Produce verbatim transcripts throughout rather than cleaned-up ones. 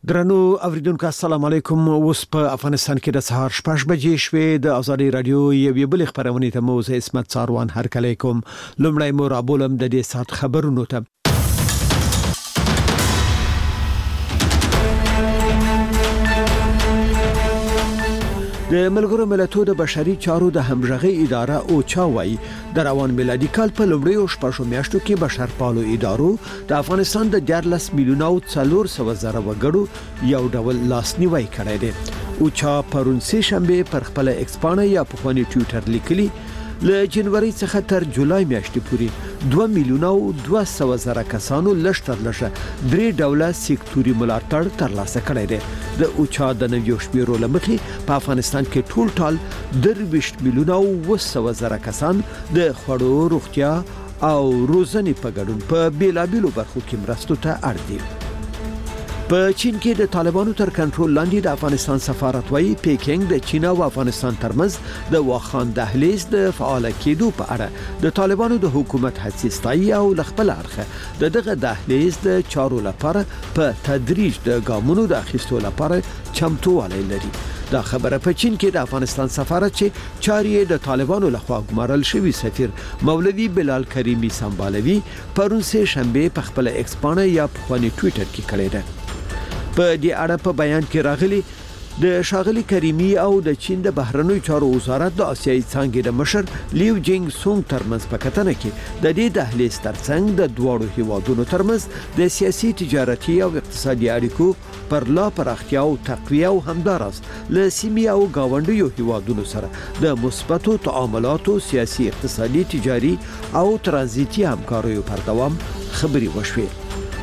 درنو اوریدونکو السلام علیکم. اوس په افغانستان کې د سهار شپږ بجې شوې. د ازادي رادیو یو بل خبرونه ته موزه اسمت څاروان هر کله کوم. لومړی مو رابولم د دې سات خبرونو ته. د ملګرو ملتونو د بشري چارو د همغږي اداره او چاوي د روان میلادي کال په لومړیو شپږو میاشتو کې بشرپالو ادارو د افغانستان د دیارلس میلیونه او څلور سوه زره وګړو یو ډول لاسنیوي کړی دی. او چا پرون سه شنبه پر خپل ایکسپانه یا په خواني ټوئیټر لیکلي له جنوري څخه تر جولای میاشتې پورې دوه میلیونه او دوه سوه زره کسانو لشتر لشه درې ډوله سکتوري ملاتړ ترلاسه کړی دی. د اوچا د نویو شمیرو لمخې په افغانستان کې ټول ټال درویشت میلیونه او اوه سوه زره کسان د خوړو، روغتیا او روزنې په ګډون په بیلابیلو برخو کې مرستو ته اړ دي. په چین کې د طالبانو تر کنټرول لاندې د افغانستان سفارت وايي پیکینګ د چین او افغانستان ترمنځ د واخان دهلیز د فعال کېدو په اړه د طالبانو د حکومت هڅې ستایي او خپل اړخه د دغه دهلیز د چارو لپاره په تدریج د ګامونو د اخیستو لپاره چمتووالی لري. دا خبره په چین کې د افغانستان سفارت چې چاري د طالبانو لخوا ګمارل شوی سفیر مولوی بلال کریمی سمبالوي پرون سه شنبه په خپل ایکسپانه یا په خواني ټوئیټر کې کړی دی. په دې اړه په بیان کې راغلي د شاغلي کریمی او د چین د بهرنیو چارو وزارت د آسیایي څانګې د مشر لیو جینګ سونګ ترمنځ په کتنه کې د دې دهلیز ترڅنګ د دواړو هیوادونو ترمنځ د سیاسي، تجارتي او اقتصادي اړیکو پر لا پراختیا او تقویه او همدارس له سیمې او گاونډیو هیوادونو سره د مثبتو تعاملاتو، سیاسي، اقتصادي، تجاري او ترانزیتي همکاریو پر دوام خبري وشوې.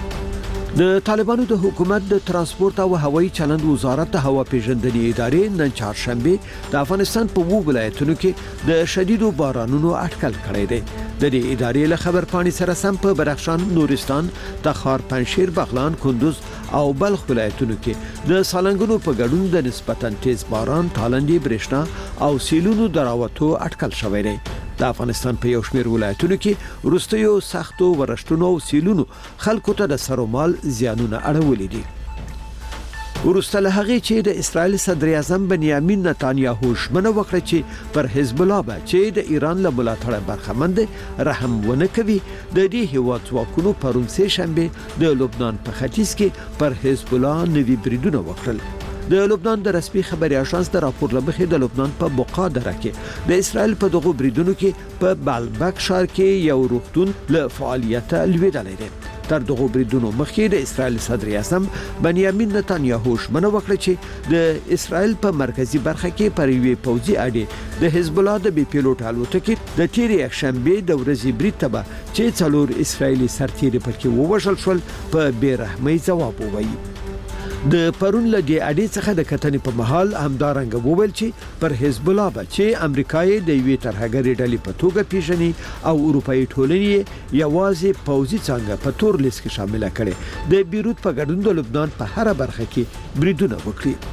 د طالبانو د حکومت د ترانسپورت او هوایي چلند وزارت د هوا پیژندنې ادارې نن چهارشنبه د افغانستان په وو ولایتونو کې د شدیدو بارانونو اټکل کړی دی. د دې ادارې له خبرپاڼې سره سم په بدخشان، نورستان، تخار، پنجشیر، بغلان، کندوز او بلخ ولایتونو کې د سالنګونو په ګډون د نسبتاً تیز باران، تالندې، برېښنا او سیلونو دراوتو اټکل شوی دی. د افغانستان په یو شمېر ولایتونو کې وروستیو سختو ورښتونو او سیلونو خلکو ته د سر او مال زیانونه اړولي دي. ورسته له هغه چې د اسرائیل صدر اعظم بنیامین نتانیاهو ژمنه وکړه چې پر حزب الله به چې د ایران له ملاتړه برخمن رحم ونه کوي. د دې هیواد ځواکونو پرون سه شنبه د لبنان په ختیځ کې پر حزب الله نوي بریدونه وکړل. د لبنان د رسمي خبري اژانس د راپور لمخې د لبنان په بقا دره کې د اسرائیل په دغو بریدونو کې په بالبک ښار کې یو روغتون له فعالیت لویدلی دی. تر دغو بریدونو مخکې د اسرائیل صدر اعظم بنیامین نتانیاهو ژمنه وکړه چې د اسرائیل په مرکزی برخه کې پر یوې پوځي اډې د حزب الله د بي پیلوټ الوتکې د تیرې یکشنبه د ورځې برید ته چې څلور اسرائیلي سرتیري پکې ووژل شول په بیرحمۍ ځواب ووایي. د پرون له دې اډې څخه د کتنې په محل همدارنګ وویل چې پر حزب الله به چې امریکای د یوې ترهګرې ډلې په توګه پیژني او اروپאי ټولنې یوازې پوځي څنګه په تور لیست کې شامل کړي د بیروت په ګډون د لبنان په هر برخه کې بریدونه وکړي.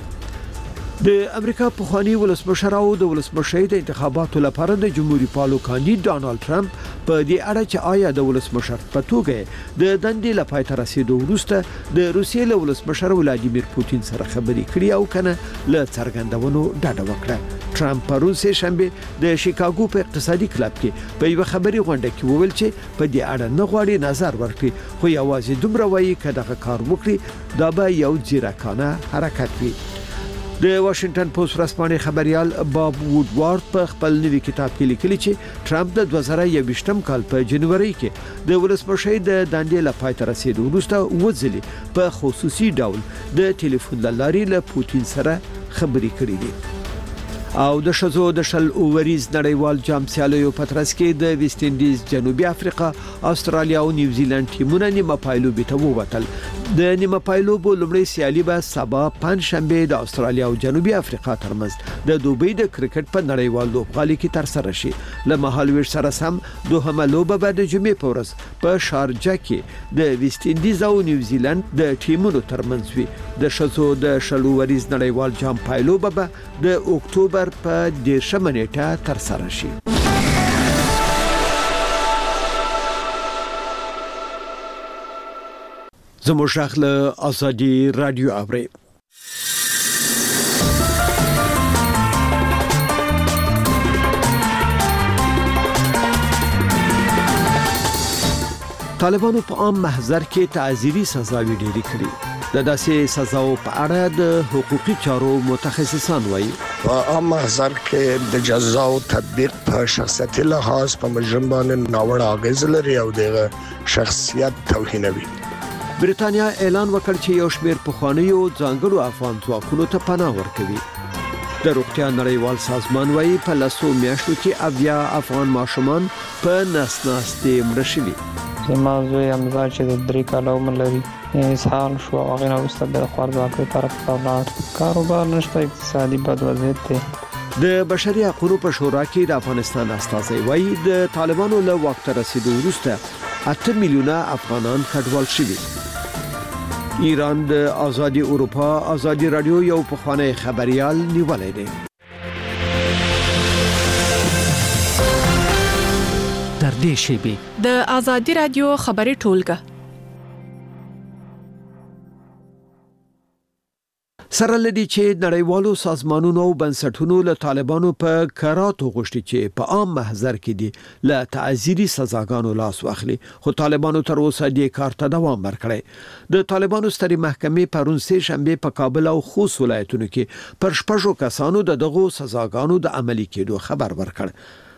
د امریکا په خواني ولسمشر او د ولسمشر د انتخاباتو لپاره د جمهوریت پالو کاندید ډانلډ ټرمپ په دې اړه چې آیا د ولسمشر په توګه د دندې لپاره تر رسیدو وروسته د روسیې له ولسمشر ولادیمیر پوتین سره خبرې کړې او کنه له څرګندونو ډډه وکړه. ټرمپ پرون سه شنبه د شیکاګو په اقتصادي کلب کې په یو خبري غونډه کې وویل چې په دې اړه نه غواړي نظر ورکړي، خو یوازې دومره وایي چې دغه کار وکړي دا به یو ځیرکانه حرکت وي. د واشنگټن پوسټ ورځپاڼې خبريال باب وودوارد په خپل نوي کتاب کې لیکلي چې ټرمپ د دوه زره یوویشتم کال په جنوري کې د ولسمشر د دندې لپاره تر رسیدو وروسته وځلي په خصوصي ډول د ټلیفون لارې له پوتین سره خبرې کړې دي. او د شزو د شل اووریز نړیوال جام سیالیو په ترڅ کې د ویسټ انډیز، جنوبي افریقا، استرالیا او نیوزیلند ټیمونه نیمه پایلوبي ته ووتل. د نیمه پایلوبو لومړی سیالي به سبا پنځشنبه د استرالیا او جنوبي افریقا ترمنځ د دوبۍ د کرکټ په نړیوال لوبغالي کې تر سره شي. له مهالویش سره سم دوهمه لوبه به د جمعې په ورځ په شارجه کې د ویسټ انډیز او نیوزیلند د ټیمونو ترمنځ وي. د شزو د شل اووریز نړیوال جام پایلوبه به د اکتوبر په دیرشمه نیټه تر سره شي. زموږ شخله ازادي رادیو اوري. طالبانو په عام محضر کې تعزیري سزاوي ډېری کړې. د داسې سزاو په اړه د حقوقي چارو متخصصان وایي په عام محضر کې د جزا او تطبیق په شخصیتي لحاظ په مجرم باندې ناوړه اغیز لري او د شخصیت توهینوي. بریتانیا اعلان وکړ چې یو شمېر پخوانیو ځانګړو افغان ځواکونو ته پناه ورکوي. د روغتیا نړیوال سازمان وایي په لسو میاشتو کې اویا افغان ماشومان په نس ناستې مړه شوي. زما زوی امزا چې د درې کاله عمر لري اسهال شو او هغه وروسته د خوارځواکۍ طرف ته لاړ. کاروبار نشته، اقتصادي بد وضعیت دی. د بشري حقوقو په شورا کې د افغانستان استازي وایي د طالبانو له واک ته رسیدو وروسته اته میلیونه افغانان کډوال شوي. ایران د آزادي اروپا آزادي رادیو یو پخوانی خبريال نیولای دی. در دې شیبه د آزادي رادیو خبري ټولګه سره لدی چې نړیوالو سازمانونو او بنسټونو له طالبانو په کراتو غوښتي چې په عام محضر کې دي له تعزیري سزاګانو لاس واخلي، خو طالبانو تر اوسه دې کار ته دوام ورکړی. د طالبانو سترې محکمې پرون سه شنبه په کابل او خوست ولایتونو کې پر شپږو کسانو د دغو سزاګانو د عملي کېدو خبر ورکړ.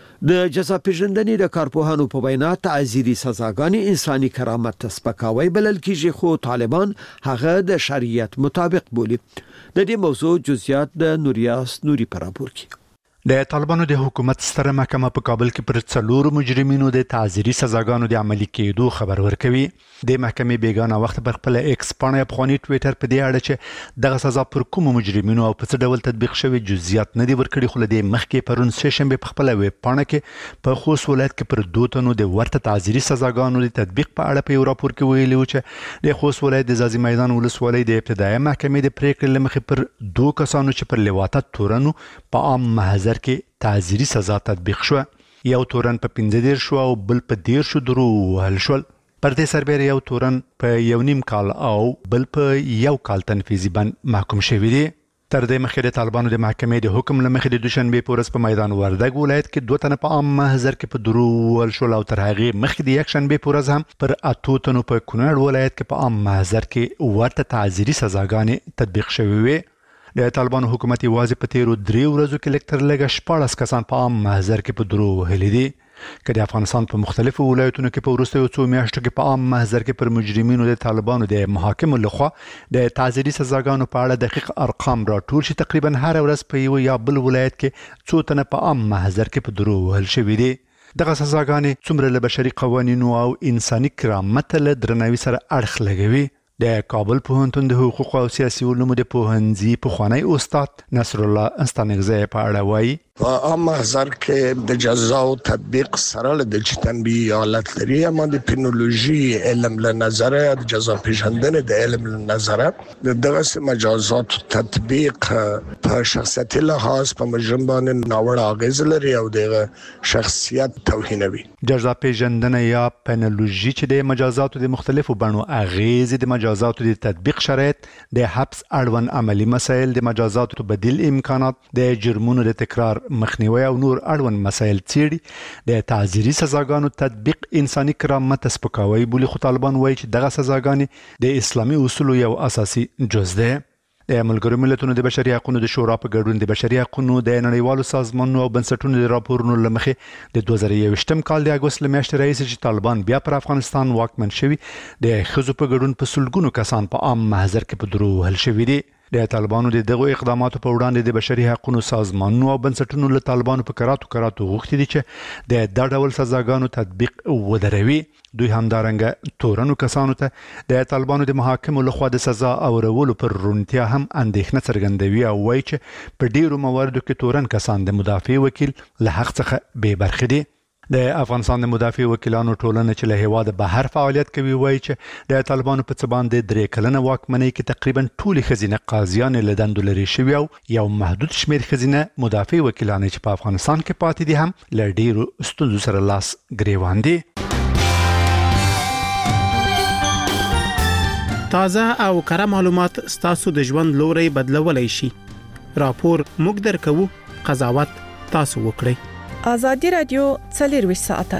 د جزا پیژندنې د کارپوهانو په وینا تعزیري سزاګانې انساني کرامت ته سپکاوی بلل کېږي، خو طالبان هغه د شریعت مطابق بولي. د دې موضوع جزئیات د نوریاس نوري پر راپور کې. د طالبانو د حکومت ستره محکمه په کابل کې پر څلورو مجرمینو د تعزیري سزاګانو د عملي کېدو خبر ورکوي. د محکمې بیگانه وخت پر خپل ایکس پاڼه افغاني ټوئیټر په دې اړه چې دغه سزا پر کوم مجرمینو او په څه ډول تطبیق شوی جزئیات نه دی ورکړي، خو د مخکې پرون سه شنبه په خپل ویب پاڼه کې په خوست ولایت کې پر دوه تنو د ورته تعزیري سزاګانو د تطبیق په اړه په یو راپور کې ویلي و چې د خوست ولایت د ځاځي میدان ولسوالۍ د ابتدایي محکمې د پریکړې لمخې پر دوه کسانو چې پر لواطت تورنو په عام محضر کې تعزیري سزا تطبیق شو. یو تورن په پنځه دېرش شو او بل په دېرش شو درو وهل شول. پر دې سربېره یو تورن په یو نیم کال او بل په یو کال تنفیذي بند محکوم شوی دی. تر دې مخکې د طالبانو د محکمې د حکم لمخې د دوشنبه په ورځ په میدان وردګ ولایت کې دوه تنه په عام محضر کې په درو وهل شول او تر هغې مخکې د یک شنبه په ورځ هم پر اتو تنو په کونړ ولایت کې په عام محضر کې ورته تعزیري سزاګانې تطبیق شوې وې. د طالبانو حکومت یوازې په تیرو درې ورځو کې لکتر لږه شپاړس کسان په عام محضر کې په درو وهلي دي. که د افغانستان په مختلفو ولایتونو کې په وروستیو څو میاشتو کې په عام محضر کې پر مجرمینو د طالبانو د محاکمو لخوا د تعزیري سزاګانو په اړه دقیق ارقام راټول شي، تقریبا هر ورځ په یو یا بل ولایت کې څو تنه په عام محضر کې په درو وهل شوي دي. دغه سزاګانې څومره له بشري قوانینو او انساني کرامت له درناوي سره اړخ لګوي. د کابل پوهنتون د حقوق او سیاسي علومو د پوهنځي پخوانی استاد نصر الله استانګزی په اړه وایي په عام محضر کې د جزا او تطبیق سره د تنبیه حالت لري، اما د پینولوژي علم له نظره د جزا پیژندنې د علم له نظره دغه مجازات تطبیق په شخصیتي لحاظ په مجرم باندې ناوړه اغیز لري او د شخصیت توهینوي. جزا پیژندنه یا پینولوژي چې د مجازاتو د مختلفو بڼو اغیز د مجازاتو د تطبیق شرایط، د حبس اړوند عملی مسایل، د مجازاتو بدیل امکانات، د جرمونو د تکرار مخنیوي او نور اړوند مسایل څیړي. د تعزیري سزاګانو تطبیق انساني کرامت سپکاوی بولي، خو طالبان وایي چې دغه سزاګانې د اسلامي اصولو یو اساسي جز ده. د ملګرو ملتونو د بشري حقوقو د شورا په ګډون د بشري حقوقو د نړیوالو سازمانونو او بنسټونو د راپورونو لمخې د دوه زره یوویشتم کال د اګوست میاشتې راهیسې چې طالبان بیا پر افغانستان واکمن شوي، د ښځو په ګډون په سلګونو کسان په عام محضر کې په درو وهل شوي دي. د طالبانو د دغو اقداماتو په وړاندې د بشري حقوقو سازمانونو او بنسټونو له طالبانو په کراتو کراتو غوښتي دي چې د دا ډول سزاګانو تطبیق ودروي. دوی همدارنګه تورنو کسانو ته د طالبانو د محاکمو لخوا د سزا اورولو پر رونتیا هم اندېښنه څرګندوي او وایي چې په ډیرو مواردو کې تورن کسان د مدافع وکیل له حق څخه بې برخې دي. د افغانستان د مدافع وکیلانو ټولنه چې له هیواده بهر فعالیت کوي وایي چې د طالبانو په څه باندې درې کلنه واکمنۍ کې تقریبا ټولې ښځینه قاضیانې له دندو لرې شوي او یو محدود شمېر ښځینه مدافع وکیلانې چې په افغانستان کې پاتې دي هم له ډیرو ستونزو سره لاس ګریوان دي. تازه او کره معلومات ستاسو د ژوند لوري بدلولای شي. راپور موږ درکو، قضاوت تاسو وکړئ. ازادي رادیو څلور ساعته.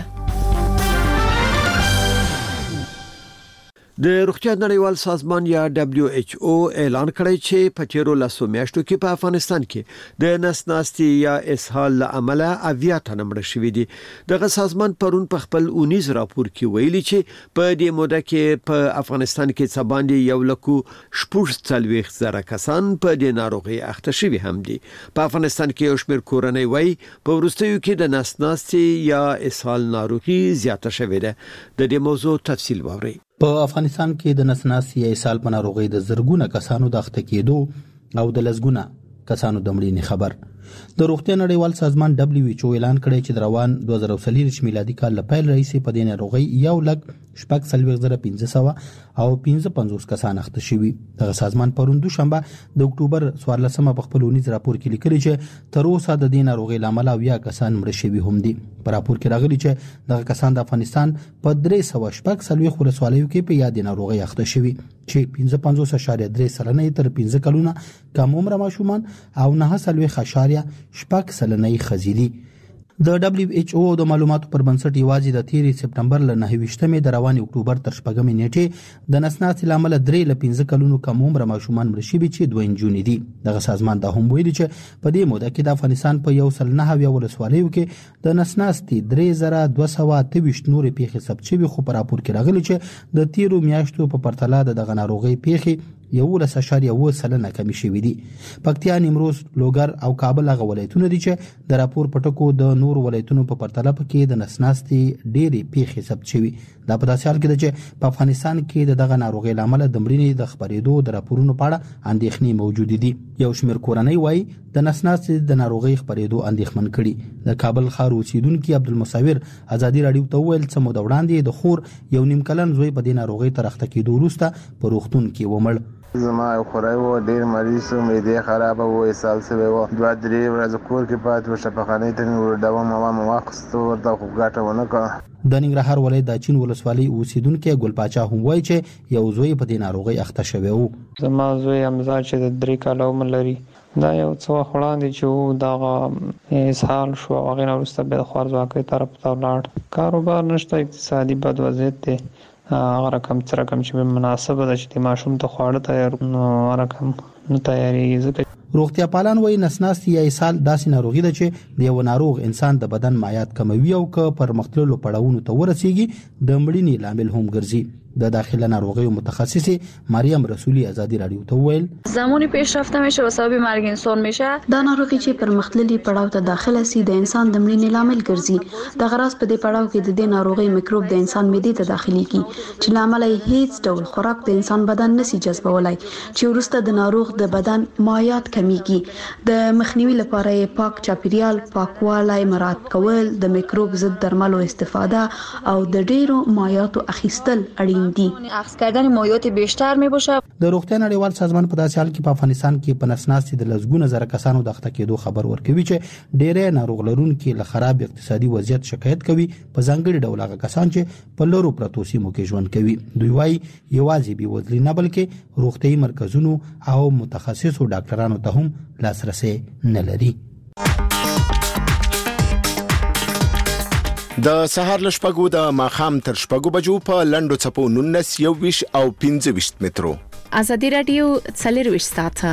د روغتیا نړیوال سازمان یا دبليو ایچ او اعلان کړی چې په تیرو لسو میاشتو کې په افغانستان کې د نسناستي یا اسهال لامل اویا تنه مړه شوي دي. دغه سازمان پرون په خپل اونیز راپور کې ویلي چې په دې موده کې په افغانستان کې څه باندې یو لکو شپږ څلوېښت زره کسان په دې ناروغي اخته شوي هم دي. په افغانستان کې یو شمېر کورنۍ وایي په وروستیو کې د نسناستي یا اسهال ناروغي زیاته شوې ده. د دې موضوع تفصیل واورئ. په افغانستان کې د نسناستي یا اسهال په ناروغي د زرګونه کسانو د اخته کېدو او د لسګونه کسانو د مړینې خبر. د روغتیا نړیوال سازمان دبليو ایچ او اعلان کړی چې د روان دوه زره څلور میلادي کال له پیل راهیسې په دې ناروغي یو لک شپږ څلوېښت زره پنځه سوه او پنځه پنځوس کسان اخته شوي. دغه سازمان پرون دوشنبه د اکتوبر څوارلسمه په خپل اونیز راپور کې لیکلي چې تر اوسه د دې ناروغي لامل اویا کسان مړه شوي هم دي. په راپور کې راغلي چې دغه کسان د افغانستان په درې سوه شپږ څلوېښت ولسوالیو کې په یاد ناروغي اخته شوي چې پنځه پنځوس اشاریه درې سلنه تر پنځه کلونه کم عمر ماشومان او نه څلوېښت اشاریه شپږ سلنه ښځې دي. د دبليو ایچ او د معلوماتو پر بنسټ یوازې د تیرې سپټمبر له نهه ویشتمې د روان اکتوبر تر شپږمې نیټې د نسناستي لامل درې له پنځه کلونو کم عمر ماشومان مړه شوي چې دوه نجونې دي. دغه سازمان دا هم ویلي چې په دې موده کې د افغانستان په یو سل نهه اویا ولسوالیو کې د نسناستي درې زره دوه سوه اته ویشت نورې پیښې ثبت شوي، خو په راپور کې راغلي چې د تیرو میاشتو په پرتله د دغه ناروغۍ پیښې یولس اشاریه اووه سلنه کمی شوي دي. پکتیا، نیمروز، لوګر او کابل هغه ولایتونه دي چې د راپور په ټکو د نور ولایتونو په پرتله کې د نسناستي ډېرې پیښې ثبت شوي. دا په داسې حال کې ده چې په افغانستان کې د دغه ناروغۍ له امله د مړینې د خپرېدو د راپورونو په اړه اندېښنې موجودې دي. یو شمېر کورنۍ وایي د نسناستي د ناروغۍ خپرېدو اندېښمن کړي. د کابل ښار اوسیدونکي عبدالمصور ازادي راډیو ته وویل څه موده وړاندې د خور یو نیم کلن زوی په دې ناروغۍ تر اخته کېدو وروسته په روغتون کې ومړ. زما یو خوری و، ډېر مریض و، معدې خرابه و، اسهال شوی و. دوه درې ورځې کور کې پاتې و، شفاخانې ته مې ورډوه موا مې واخیسته، ورته خو ګټه ونه کړه. د ننګرهار ولایت د اچین ولسوالۍ اوسیدونکی ګل پاچا هم وایي چې یو زوی په دې ناروغۍ اخته شوی و. زما زوی حمزه چې د درې کاله عمر لري، دا یو څه وخت وړاندې چې و دغه اسهال شو، هغې نه وروسته بیا د خوارځواکۍ طرف ته ولاړ. کاروبار نشته، اقتصادي بد وضعیت دی. هغه رقم څه رقم چې مناسبه ده چې د ماشوم ته خواړه تیار نو رقم نه تیارېږي. ځکه روغتیا پالان وایي نسناستي یا اسهال داسې ناروغي ده چې د یو ناروغ انسان د بدن مایعات کموي او که پر مختللو پړاوونو ته ورسیږي د مړینې لامل هم ګرځي. د داخله ناروغیو متخصص مریم رسولی ازادی رادیو ته ویل زمانی پیشرفته میشه و سبب مرگ انسان میشه. دا ناروغي چې پر مختللي پړاو ته داخله سي د انسان د مړینې لامل ګرځي. د غراس په دې پړاو کې د دې ناروغي میکروب د انسان معدې ته داخليږي چې لامل یې هیڅ ډول خوراک د انسان بدن نسي جذبولای، چې ورسته د ناروغ د بدن مایعات کمیږي. د مخنیوي لپاره یې پاک چاپیریال، پاکوالی مراعات کول، د میکروب ضد درملو استفاده او د ډیرو مایعاتو اخیستل اړین دي. اخذ کردن مایعات بیشتر می باشه. د روغتیا نړیوال سازمان په داسې حال کې په افغانستان کې په نسناستي د لسګونه زره کسانو د اخته کېدو خبر ورکوي چې ډېری ناروغ لرونکي له خراب اقتصادي وضعیت شکایت کوي، په ځانګړي ډول هغه کسان چې په لرو پرتو سیمو کې ژوند کوي. دوی وايي یوازې بې وزلي نه بلکې روغتیايي مرکزونو او متخصصو ډاکټرانو ته هم لاسرسي نه لري. د سهار له شپږو د ماښام تر شپږو بجو په لنډو څپو نولس، یو ویشت او پنځه ویشت مترو. ازادي رادیو څلور ویشت ساعته.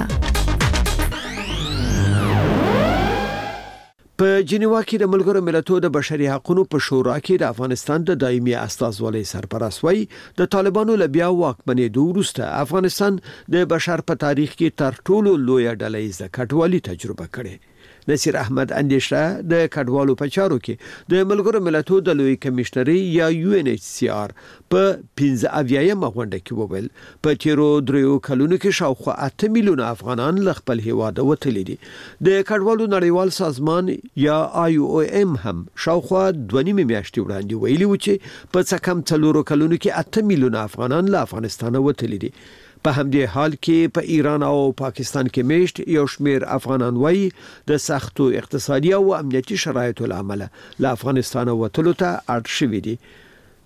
په جنیوا کې د ملګرو ملتونو د بشري حقوقو په شورا کې د افغانستان د دایمي استازولۍ سرپرست وایي د طالبانو له بیا واکمنېدو وروسته افغانستان د بشر په تاریخ کې تر ټولو لویه ډلهییزه کډوالي تجربه کړې. نصیر احمد اندیشه د کډوالو په چارو کې د ملګرو ملتونو د لوی کمشنري یا یو ان ایچ سی آر په پنځه اویایم غونډه کې وویل په تیرو دریو کلونو کې شاوخوا اته میلیونه افغانان له خپل هیواد وتلي دي. د کډوالو نړیوال سازمان یا آی او ام هم شاوخوا دوه نیمه میاشتې وړاندې ویلي و چې په څه کم څلورو کلونو کې اته میلیونه افغانان له افغانستان وتلي دي. په همدې حال کې په ایران او پاکستان کې میشت یو شمېر افغانان وایي د سختو اقتصادي او امنیتي شرایطو له امله له افغانستان وتلو ته اړ شوي دي.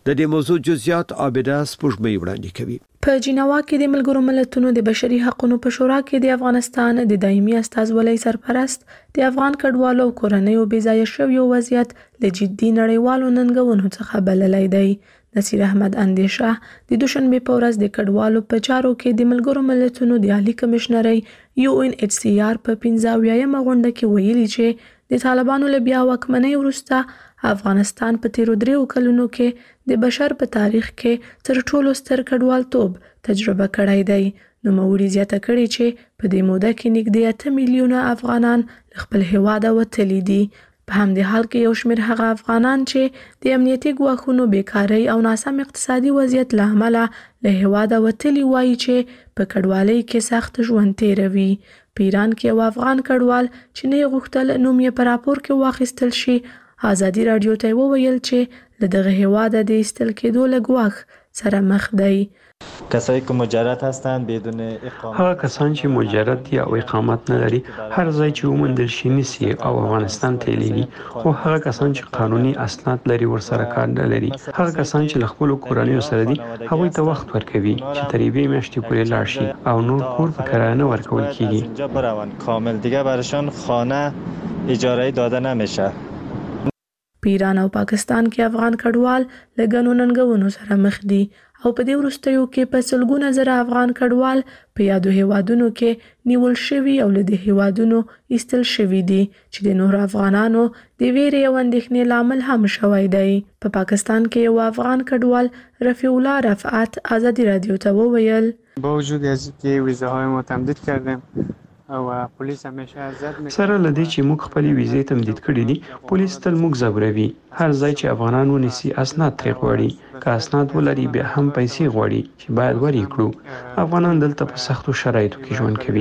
د دې موضوع جزئیات عابده سپوږمۍ وړاندې کوي. په جنیوا کې د ملګرو ملتونو د بشري حقوقو په شورا کې د افغانستان د دایمي استازولۍ سرپرست د افغان کډوالو او کورنیو بې ځایه شویو وضعیت له جدي نړیوالو ننګونو څخه بللی دی. نصیر احمد اندیشه د دوشنبه په ورځ د کډوالو په چارو کې د ملګرو ملتونو د عالی کمشنرۍ یو ان ایچ سی آر په پنځه اویایم غونډه کې ویلي چې د طالبانو له بیا واکمنۍ وروسته افغانستان په تیرو دریو کلونو کې د بشر په تاریخ کې تر ټولو ستر کډوالتوب تجربه کړی دی. نوموړي زیاته کړې چې په دې موده کې نږدې اته میلیونه افغانان له خپل هیواده وتلي دي. په همدې حال کې یو شمېر هغه افغانان چې د امنیتي ګواښونو، بیکارۍ او ناسم اقتصادي وضعیت له امله له هیواده وتلي وایي چې په کډوالۍ کې سخت ژوند تیروي. په ایران کې یو افغان کډوال چې نه یې غوښتل نوم یې په راپور کې واخیستل شي ازادي رادیو ته وویل چې له دغه هیواده د ایستل کېدو له ګواښ سره مخ دی. کسایی که مجرد هستند بدون اقامت، هغه کسان چې مجرد دي او اقامت نه لري هر ځای چې وموندل شي نیسي او افغانستان ته لیږي. خو هغه کسان چې قانوني اسناد لري ورسره کار نه لري. هغه کسان چې له خپلو کورنیو سره دي هغوی ته وخت ورکوي چې تر یوې میاشتې پورې لاړ شي او نور کور په کرایه نه ورکول کیږي. اینجا بروند کامل دیگه برایشان خانه اجاره داده نمیشه. په ایران او پاکستان کې افغان کډوال له ګڼو ننګونو سره مخ دي او په دې وروستیو کې په سلګونه زره افغان کډوال په یادو هیوادونو کې نیول شوي او له دې هیوادونو ایستل شوي دي چې د نورو افغانانو د ویرې او اندېښنې لامل هم شوی دی. په پاکستان کې یو افغان کډوال رفیع الله رفعت ازادي رادیو ته وویل با وجود از اینکه ویزاهای ما تمدید کردیم او پولیس همیشه ازت میکنه، سره لدی چې موږ خپل ویزې تمدید کړې دي پولیس تل موږ زبروي. هر ځای چې افغانان ونیسي اسناد ترې غواړي، که اسناد ولري بیا هم پیسې غواړي چې باید ورکړو. افغانان دلته په سختو شرایطو کې ژوند کوي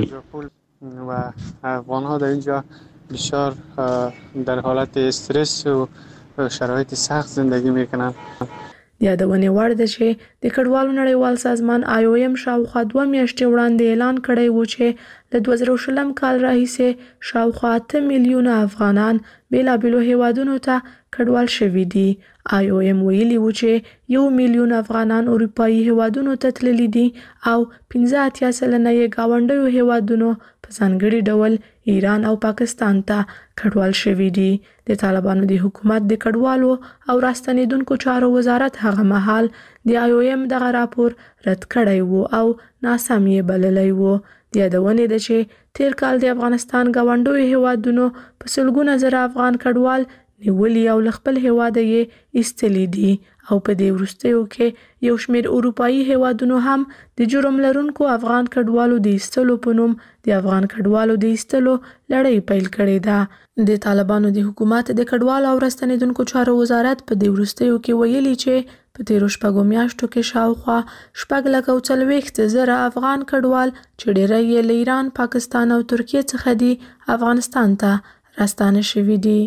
و افغان‌ها در اینجا بسیار در حالت استرس و شرایط سخت زندگی میکنن. د یادونې وړ ده چې د کډوالو نړیوال سازمان آی او ایم شاوخوا دوه میاشتې وړاندې اعلان کړی و چې له دوه زره شلم کال راهیسې شاوخوا اته میلیونه افغانان بېلابېلو هیوادونو ته کډوال شوي دي. آی او ایم ویلي و چې یو میلیون افغانان اروپایي هیوادونو ته تللي دي او پنځه اتیا سلنه یې ګاونډیو هیوادونو په ځانګړي ډول ایران او پاکستان ته کډوال شوي دي. د طالبانو د حکومت د کډوالو او راستنېدونکو چارو وزارت هغه مهال د آی او ایم دغه راپور رد کړی و او ناسم یې بللی و. د یادونې ده چې تیر کال د افغانستان ګاونډیو هیوادونو په سلګونه زره افغان کډوال نیولي او له خپل هیواده یې ایستلي دي او په دې وروستیو کې یو شمېر اروپایي هیوادونو هم د جرم لرونکو افغان کډوالو د ایستلو په نوم د افغان کډوالو د ایستلو لړۍ پیل کړې ده. د طالبانو د حکومت د کډوالو او راستنېدونکو چارو وزارت په دې وروستیو کې ویلي چې په تیرو شپږو میاشتو کې شاوخوا شپږ لک او څلوېښت زره افغان کډوال چې ډېری یې له ایران، پاکستان او ترکیې څخه دي افغانستان ته راستانه شوي دي.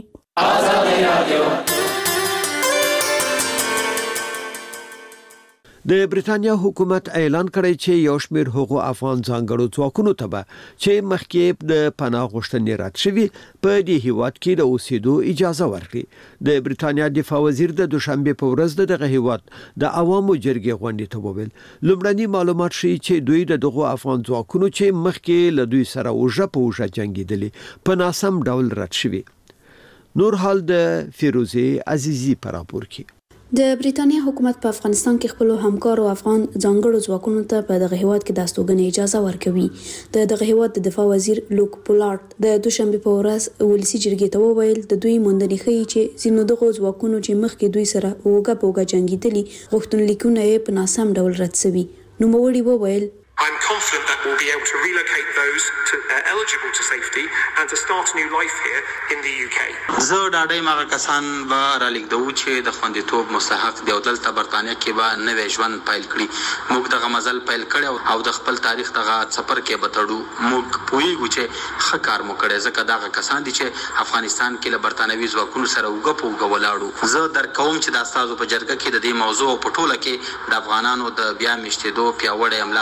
د بریتانیا حکومت اعلان کړی چې یو شمېر هغو افغان ځانګړو ځواکونو ته به چې مخکې د پناه غوښتنې رد شوي په دې هیواد کې د اوسېدو اجازه ورکړي. د بریتانیا دفاع وزیر د دوشنبه په ورځ دغه هیواد د عوامو جرګې غونډې ته وویل لومړني معلومات ښیي چې دوی د دغو افغان ځواکونو چې مخکې له دوی سره اوژه په اوژه جنګېدلي په ناسم ډول رد شوي. نور حال د فیروزه عزیزی پر راپور کې. د بریتانیا حکومت په افغانستان کې خپل همکارو افغان ځانګړو ځواکونو ته په دغه هیواد کې د استوګنې اجازه ورکوي. د دغه هیواد د دفاع وزیر لوک پولارد د دوشنبه په ورځ ولسی جرګې ته وویل د دوی موندنې ښیي چې ځینو دغو ځواکونو چې مخکې دوی سره اوږه په اوږه جنګېدلي غوښتنلیکونه یې په ناسم ډول رد شوي. نوموړي وویل I'm confident that we'll be able to relocate those to, uh, eligible to safety and to start a new life here in the U K. زه ډاډه مغه کسان به را لیږدو چې د خوندیتوب مستحق دی او دلته برتانیا کې به نوې ژوند پیل کړي. موږ دغه مزل پیل کړی او د خپل تاریخ دغه سفر کې به تړو. موږ پوهیږو چې ښه کار مو کړی ځکه دغه کسان دي چې افغانستان کې له برتانوي ځواکونو سره اوږه په اوږه ولاړو. زه درک کوم چې د استازو په جرګه کې د دې موضوع په ټوله کې د افغانانو د بیا میشتېدو پیاوړی ملاتړ موجود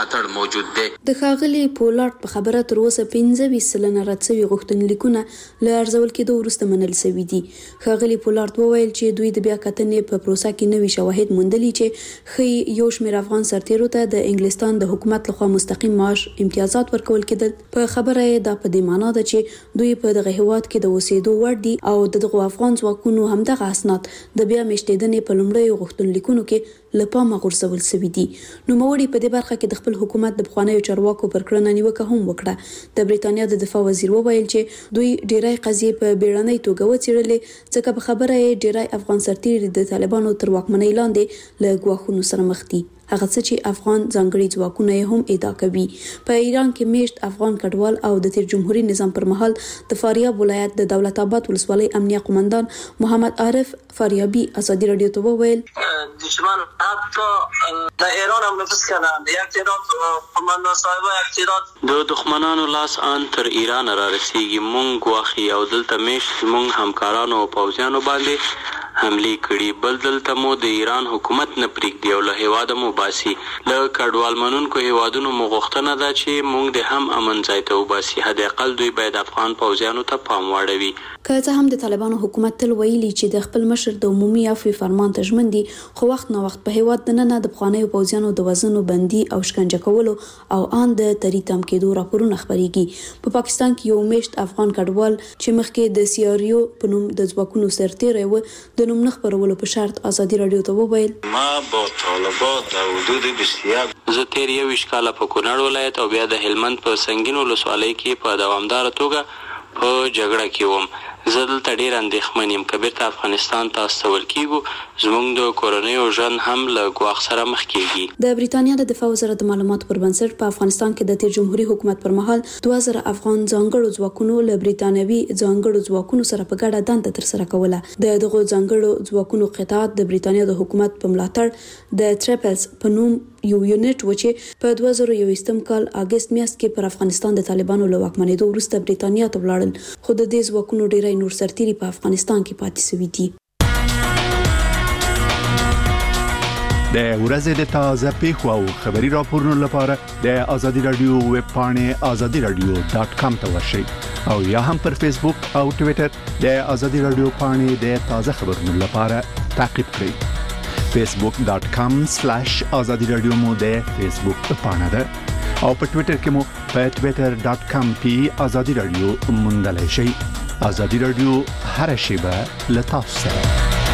موجود دی. د ښاغلي پولارد په خبره تر اوسه پنځه ویشت سلنه رد شوي غوښتنلیکونه له ارزول کېدو وروسته منل شوي دي. ښاغلي پولارد وویل چې دوی د بیا کتنې په پروسه کې نوي شواهد موندلي چې ښیي یو شمېر افغان سرتیرو ته د انګلستان د حکومت لخوا مستقیم معاش امتیازات ورکول کېدل. په خبره یې دا په دې معنا ده چې دوی په دغه هیواد کې د اوسېدو وړ دي او د دغو افغان ځواکونو همدغه اسناد د بیا میشتېدنې په لومړیو غوښتنلیکونو کې له پامه غورځول شوي دي. نوموړي په دې برخه کې د خپل حکومت د پخوانیو چارواکو پر کړنه نیوکه هم وکړه. د بریتانیا د دفاع وزیر وویل چې دوی ډیری قضیې په بیړنۍ توګه وڅېړلې ځکه په خبره یې ډیری افغان سرتیري د طالبانو تر واکمنۍ لاندې له ګواښونو سره مخ دي. هغه څه چې افغان ځانګړي ځواکونه یې هم ادعا کوي. په ایران کې میشت افغان کډوال او د تیر جمهوریت نظام پر مهال د فاریاب ولایت د دولت آباد ولسوالۍ امنیه قومندان محمد عارف فاریابی ازادي رادیو ته وویل دشمن حتی در ایران هم نفوذ کردند. یک تعداد قومندان صاحب یک تعداد د دښمنانو لاس ان تر ایران را رسیږي. مونږ واخی او دلته میشت مونږ همکارانو او پوځیانو باندې حمله کړي. بل دلته مو د ایران حکومت نه پریږدي او له هیواده مو باسي. له کډوال منونکو هیوادونو مو غوښتنه ده چې مونږ د هم امن ځای ته وباسي. حد اقل دوی باید افغان پوځیانو ته پام واړوي. که څه هم د طالبانو حکومت تل ویلي چې د خپل مشر د عمومي عفوي فرمان ته ژمن دي، خو وخت نه وخت په هیواد دننه د پخوانیو پوځیانو د وزنو بندي او شکنجه کولو او ان د تری تم کېدو راپورونه خبريږي. په پا پاکستان کې یو میشت افغان کډوال چې مخکې د سیاریو په نوم د ځواکونو سرتیری و د نوم نه خبرولو په شرط ازادي رادیو ته وویل ما با طالبات او حدود بسیار زه تیر یو ویشت کاله په کونړ ولایت او بیا د هلمند په سنگین ولسوالۍ کې په دوامداره توګه په جګړه کې وم. زه دلته ډېر اندېښمن یم که بیرته افغانستان ته استول کېږو زموږ د کورنیو ژوند هم له ګواښ سره مخ کېږي. د بریتانیا د دفاع وزارت د معلوماتو پر بنسټ په افغانستان کې د تیر جمهوریت حکومت پر مهال دوه زره افغان ځانګړو ځواکونو له بریتانوي ځانګړو ځواکونو سره په ګډه دنده ترسره کوله. د دغو ځانګړو ځواکونو قطعات د بریتانیا د حکومت په ملاتړ د ټریپلز په نوم یو یونټ و چې په دوه زره یوویشتم کال اگست میاشت کې پر افغانستان د طالبانو له واکمنېدو وروسته بریتانیا ته ولاړل، خو د دې ځواکونو ډېری نور سرتیري په افغانستان کې پاتې شوي دي. د ورځې د تازه پیښو او خبري راپورونو لپاره د ازادي رادیو ویب پاڼې ازادي رادیو ډاټ کام ته ورشئ او یا هم پر فیسبوک او ټوئیټر د ازادي رادیو پاڼې د تازه خبرونو لپاره تعقیب کړئ. فیسبوک ډاټ کام سلیش ازادي رادیو مو د فیسبوک پاڼه ده او په ټوئیټر کې مو په ټوئیټر ډاټ کام پی ازادي رادیو موندلای شئ. ازادي رادیو هر شیبه له تاسو سره.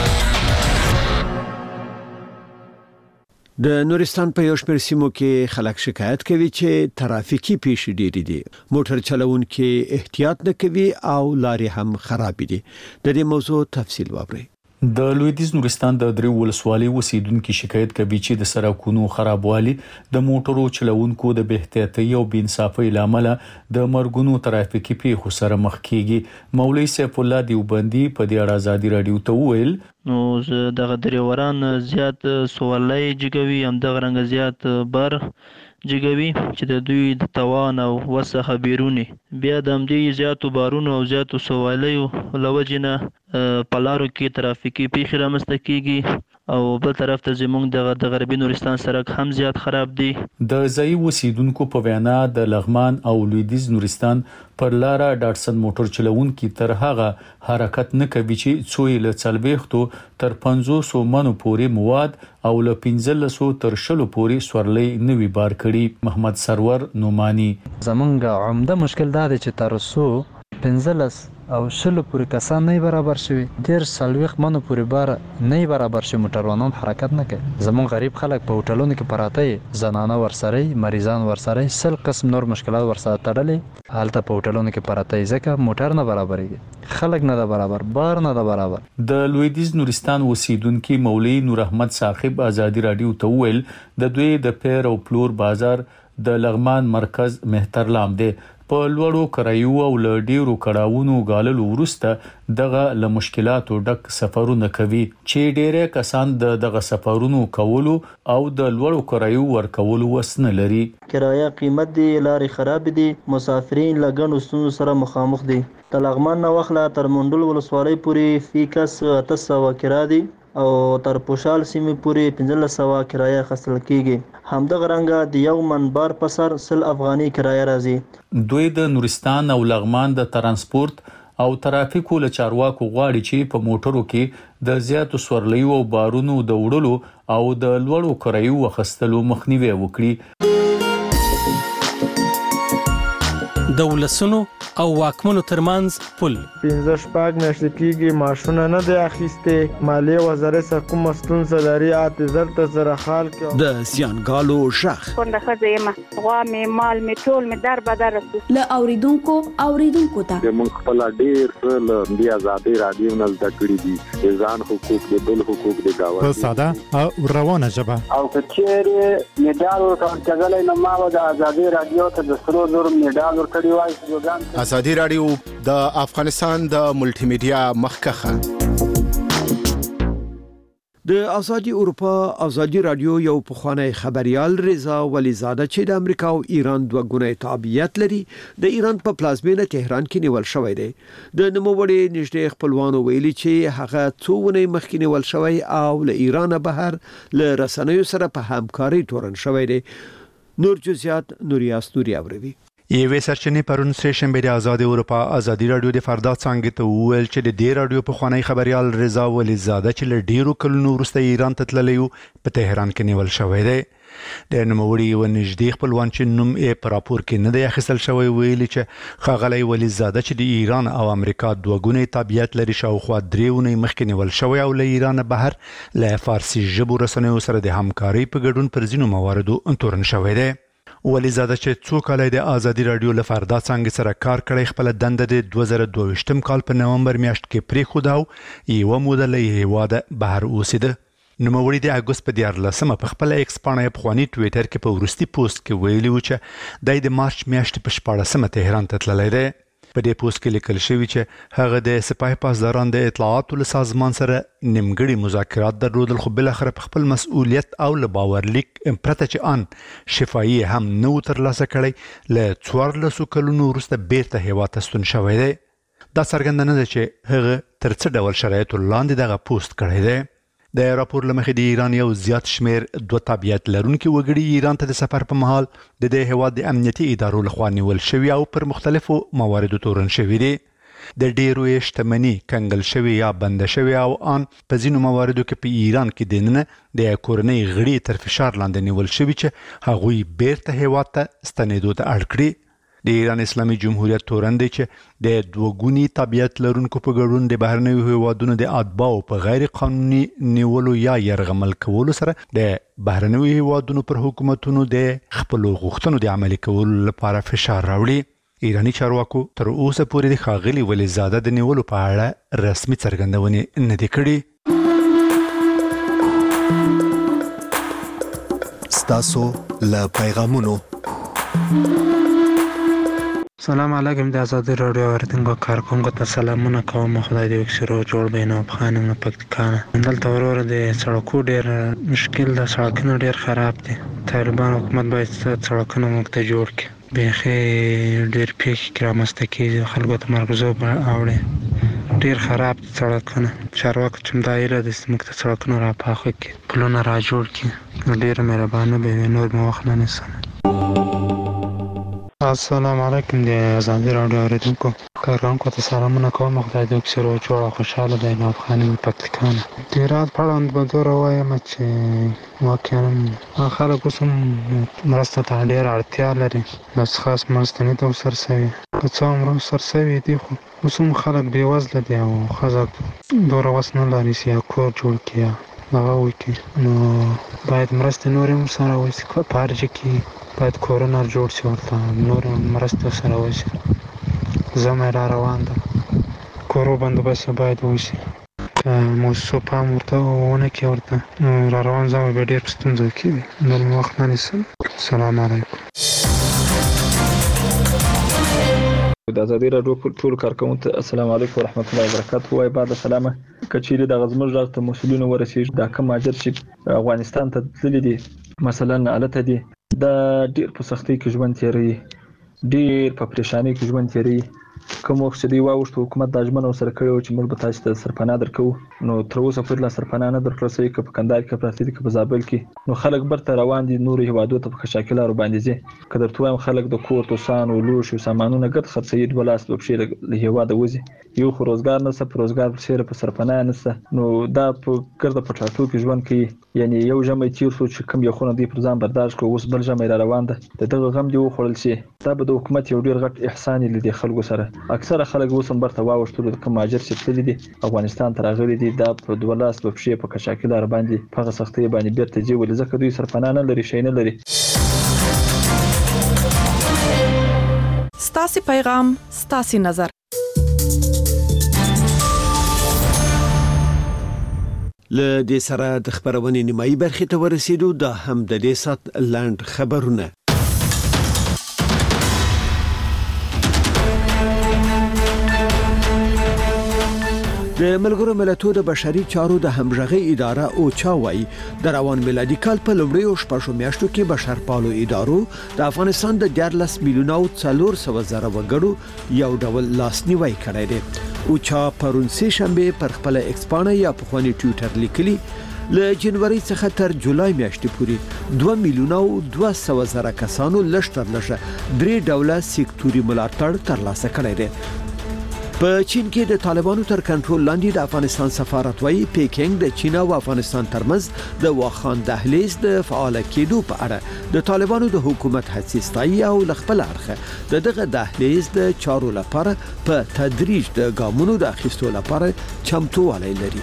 د نورستان په یو شمېر سیمو کې خلک شکایت کوي چې ترافیکي پیښې ډېرې دي. موټر چلوونکي احتیاط نه کوي او لارې هم خراب دي. د دې موضوع تفصیل واورئ. د لویدیځ نورستان د درې ولسوالۍ اوسیدونکو شکایت کوي چې د سړکونو خرابوالي د موټرو چلوونکو د بې احتیاطۍ او بې انصافۍ لامل د مرګونو ترافیکي پیښو سره مخ کیږي. مولوي سیف الله دیوبندي په دې اړه ازادي رادیو ته وویل نو دغه دریوران زیات سوالای جګوي هم دغه رنګ زیات بر جګوي چې د دوی د توان او وسه بیرونی بیا د همدې زیاتو بارونو او زیاتو سوالیو لوجنه په لارو کې ترافیکي پیښې رامنځته کیږي او بل طرف ته زموږ د غربي نورستان سړک هم زیات خراب دی. د ځای اوسیدونکو په وینا د لغمان او لویدیځ نورستان پر لاره ډاټسن موټر چلوونکي تر هغه حرکت نه کوي چې څوی له څلويختو تر پنځوس منو پورې مواد او له پنځلسو تر شلو پورې سورلې نوي بار کړي. محمد سرور نومانی زمونږ عمده مشکل دا دی چې تر څو پنځلس او شلو پورې کسان نه برابر شوي ډیر سلويخ منو پورې بار نه برابر شي موټروانان حرکت نه کوي. زمون غریب خلک په هوټلونو کې پراته زنانه ورسره مریضان ورسره سل قسم نور مشکلات ورسره تړلې حالت په هوټلونو کې پراته ځکه موټر نه برابرېږي خلک نه برابر بار نه برابر. د لویدیځ نورستان اوسیدونکو مولوي نور احمد صاحب ازادي رادیو ته ویل د دوی د پیر او پلور بازار د لغمان مرکز مهترلام دی. په لوړو کرایو او لډیرو کړهونو غاللو ورسته دغه له مشکلاتو ډک سفرونه کوي چې ډېر کسان د دغه سفرونو کولو او د لوړو کرایو ورکولو وسنه لري. کرایه قیمت دی، لارې خراب دي، مسافرین لګن وسونو سره مخامخ دي. د لغمان نه واخله تر منډول ولسوالۍ پورې فی کس اته سوه کرا دي او تر پوشال سیمې پورې پنځلس سوه کرایه اخیستل کیږي. همدغه رنګه د یو من بار په سر سل افغاني کرایه راځي. دوی د نورستان او لغمان د ترانسپورت او ترافیکو له چارواکو غواړي چې په موټرو کې د زیاتو سورلیو او بارونو د وړلو او د لوړو کرایو اخیستلو مخنیوي وکړي. د ولسونو او واکمنو ترمنځ پل پنځه شپږ میاشتې کېږي ماشونه نه دی اخیستې. مالیې وزارت څخه کومه ستونزه لري اته زر ته سره حال کړو. د زیانګالو شخ کونډه ښځه یم، غوا مې مال مې ټول مې در بدر رسو له اوریدونکو اوریدونکو ته موږ خپل ډیر څه له دې آزادۍ راډیو نه زده کړي دي، د ځان حقوق د بل حقوق د گاوند په ساده او روانه ژبه. او کچېرې میډال ورکړل کېدلای نو ما د آزادۍ راډیو ته د سرو زرو میډال ورکړی وای. آزادي راډیو د افغانستان د ملټي میډیا مخکخه. د آزادي اروپا آزادي راډیو یو پخوانی خبريال رضا ولیزاده چې د امریکا او ایران دوه ګونی تابعیت لري د ایران په پلازمینه تهران کې نیول شوی دی. د نوموړي نږدې خپلوانو ویلي چې هغه څو ونې مخکې نیول شوی او له ایران بهر له رسنیو سره په همکاري تورن شوی دی. نور جزئیات نوریاس نوري اوروي. یوې سرچینې پرون سه شنبه د آزاد اروپا آزادي راډیو د فردا څنګه ته وویل چې د دې راډیو په خوانی خبريال رضا ولیزاده چې له ډیرو کلونو وروسته ایران ته تللی په تهران کې نیول شوی دی. د نوموړي و نږدې خپلوان چې نوم یې په راپور کې نه دی اخیستل شوی ویلي چې ښاغلی ولیزاده چې د ایران او امریکا دوه ګونی تابعیت لري شاوخوا درې ونې مخکې نیول شوی او له ایران بهر له فارسي ژبو رسنیو سره د همکارۍ په ګډون پر ځینو مواردو تورن شوی دی. ولیزاده چې څو کال د آزادي راډیو له فردا څنګه سره کار کړی خپل دنده د دوه زره دوه ویشتم کال په نومبر میاشت کې پریښود او یو موده له هیواده بهر اوسېده. نوموړي د اګوست په دیارلسمه په خپل ایکس پاڼه په خواني ټویټر کې په ورستي پوسټ کې ویلي و چې د مارچ میاشتې په شپاړسمه تهران ته تللی دی. په دې پوسټ کې لیکل شوی چې هغه د سپاه پاسداران د اطلاعاتو له سازمان سره نیمګړي مذاکرات درلودل خو بل اخر په خپل مسؤلیت او له باورلیک پرته چې ان شفایي هم نو ترلاسه کړی له څوارلسو کلونو وروسته بیرته هیواد ته ستون شوی دی. دا څرګنده نه ده چې هغه تر څه ډول شرایطو لاندې دغه پوسټ کړی دی. د راپور لمخې د ایران یو زیات شمیر دوه تابعیت لرونکي وګړي ایران ته د سفر په مهال د دې هیواد د امنیتي ادارو لخوا نیول شوي او پر مختلفو مواردو تورن شوي دي. د ډیرو شتمنۍ کنګل شوي یا بند شوي او ان په ځینو مواردو کې په ایران کې دننه د کورنۍ غړي تر فشار لاندې نیول شوي چې هغوی بیرته هیواد ته ستنېدو ته اړ کړي. د ایران اسلامي جمهوریت تورن دی چې د دوه ګونی تابعیت لرونکو په ګډون د بهرنیو هیوادونو د اتباعو په غیر قانوني نیولو یا يرغمل کولو سره د بهرنیو هیوادونو پر حکومتونو د خپل غوښتنو د عملي کولو لپاره فشار راوړي. ایرانی چارواکو تر اوسه پورې د ښاغلي ولیزاده د نیولو په اړه رسمي څرګندونې نه دي کړې. ستاسو له پیغامونو. سلام علیکم د آزادي راډیو اوریدونکو کارکونکو ته سلامونه کوم. خدای دې وکړي جوړ بینه افغان نه پکتیکانه دلته ورور د سړکو ډیر مشکل د سړکونو ډیر خراب دي. طالبان حکومت باید سړکونه موږ ته جوړ کړي. بیخي ډیر پیښې کرامسته کېږي خلکو ته مرګزو اوړي ډیر خراب سړکونه. چارواکو چې دایره د موږ ته سړکونه را پاخه کړي پلونه را جوړ کړي ډیر مهربانه به نور مو وخت نه نیسم. السلام علیکم د آزادي راډیو اوریدونکو کارکونکو ته سلامونه کوم. خدای دې وکړي جوړ او خوشاله دی نو افغان پکتیکانه. د هرات په اړه به زه راوایم چې واقعا خلک اوس هم مرسته ته ډېره اړتیا لري. بس خاص مرسته نه ده ورسره سوې. که څه هم ورسره سوې دي خو اوس هم خلک بېوزله دي او ښځه دومره وس نه لري چې یا کور جوړ کړي یا هغه وکړي. نو باید مرستې نورې هم سره وشي. په هر ځای کې باید کورونه جوړ شي ورته نور مرسته سره وشي. زمه را روان ده کورو بندوبست باید وشي. که موسسو پام ورته ونه کړي ورته را روان زمه به ډېر په ستونزو کې وي. نور مې وخت نه نیسم. سلام علیکم. د آزادي راډیو ټول کارکونکو ته السلام علیکم ورحمت الله وبرکاته. وای بعد سلامه کچېری د غزمر راز ته مسولینو ورسېږي دا کوم اجر چې افغانستان ته تللی دي مثلا الته دي دا ډېر په سختۍ کې ژوند تیروي ډېر په پریشانۍ کې ژوند تیروي کوم وخت چې دی واوښت حکومت د اجمن سره کړو چې موږ به تاسو ته سرپناه درکو نو تر اوسه پورې لا سرپناه نه درکړل شوی که په کندهار کې پراته دي که په زابل کې نو خلک برته روان دي نور هیوادو ته په شاکلارو باندې ځي که درته وایم خلک د کور توسان او لوښ او سامانونه ګټ خرڅوي دوه لاس په پښې له هیواده وځي یو خو روزګار نشته په روزګار په څېره په سرپناه نشته نو دا په ګرده په ټاټو کې ژوند کوي یعنی یو ژمی تیر شو چې کوم یو خونه دی پر ځان برداشت کړو اوس بل ژمی را روان ده د دغه غم دی وخوړل شي دا به د حکومت یو ډیر غټ احسان لیدي خلکو سره اکثره خلک اوس هم برته واوښتل د کوم ماجر چې تللی دي افغانستان ته راغلي دي دا په دوه لاس په پښې په کشاکلار باندې په هغه سختۍ باندې بیرته ځي ولې ځکه دوی سرپناه نه لري شی نه لري. ستاسو پیغام ستاسو نظر له دې سره د خبرونې نیمایي برخې ته ورسېدو دا هم د دې سات لاند خبرونه. د ملګرو ملتونو د بشري چارو د همغږي اداره اوچا وايي د روان میلادي کال په لومړیو شپږو میاشتو کې بشرپالو ادارو د افغانستان د دیارلس میلیونو څلور سوه زره وګړو یو ډول لاسنیوي کړی دی. اوچا پرون سه شنبه پر خپل ایکسپانه یا په خواني ټویټر لیکلي له جنوري څخه تر جولای میاشتې پورې دوه میلیونه دوه سوه زره کسانو لشتر لشه درې ډوله سکتوري ملاتړ ترلاسه کړی دی. په چین کې د طالبانو تر کنټرول لاندې د افغانستان سفارت وايي پیکینګ د چین او افغانستان ترمنځ د واخان دهلیز د فعال کېدو په اړه د طالبانو د حکومت هڅې ستایي او خپل اړخ د دغه دهلیز د چارو لپاره په تدریج د ګامونو د اخیستو لپاره چمتووالی لري.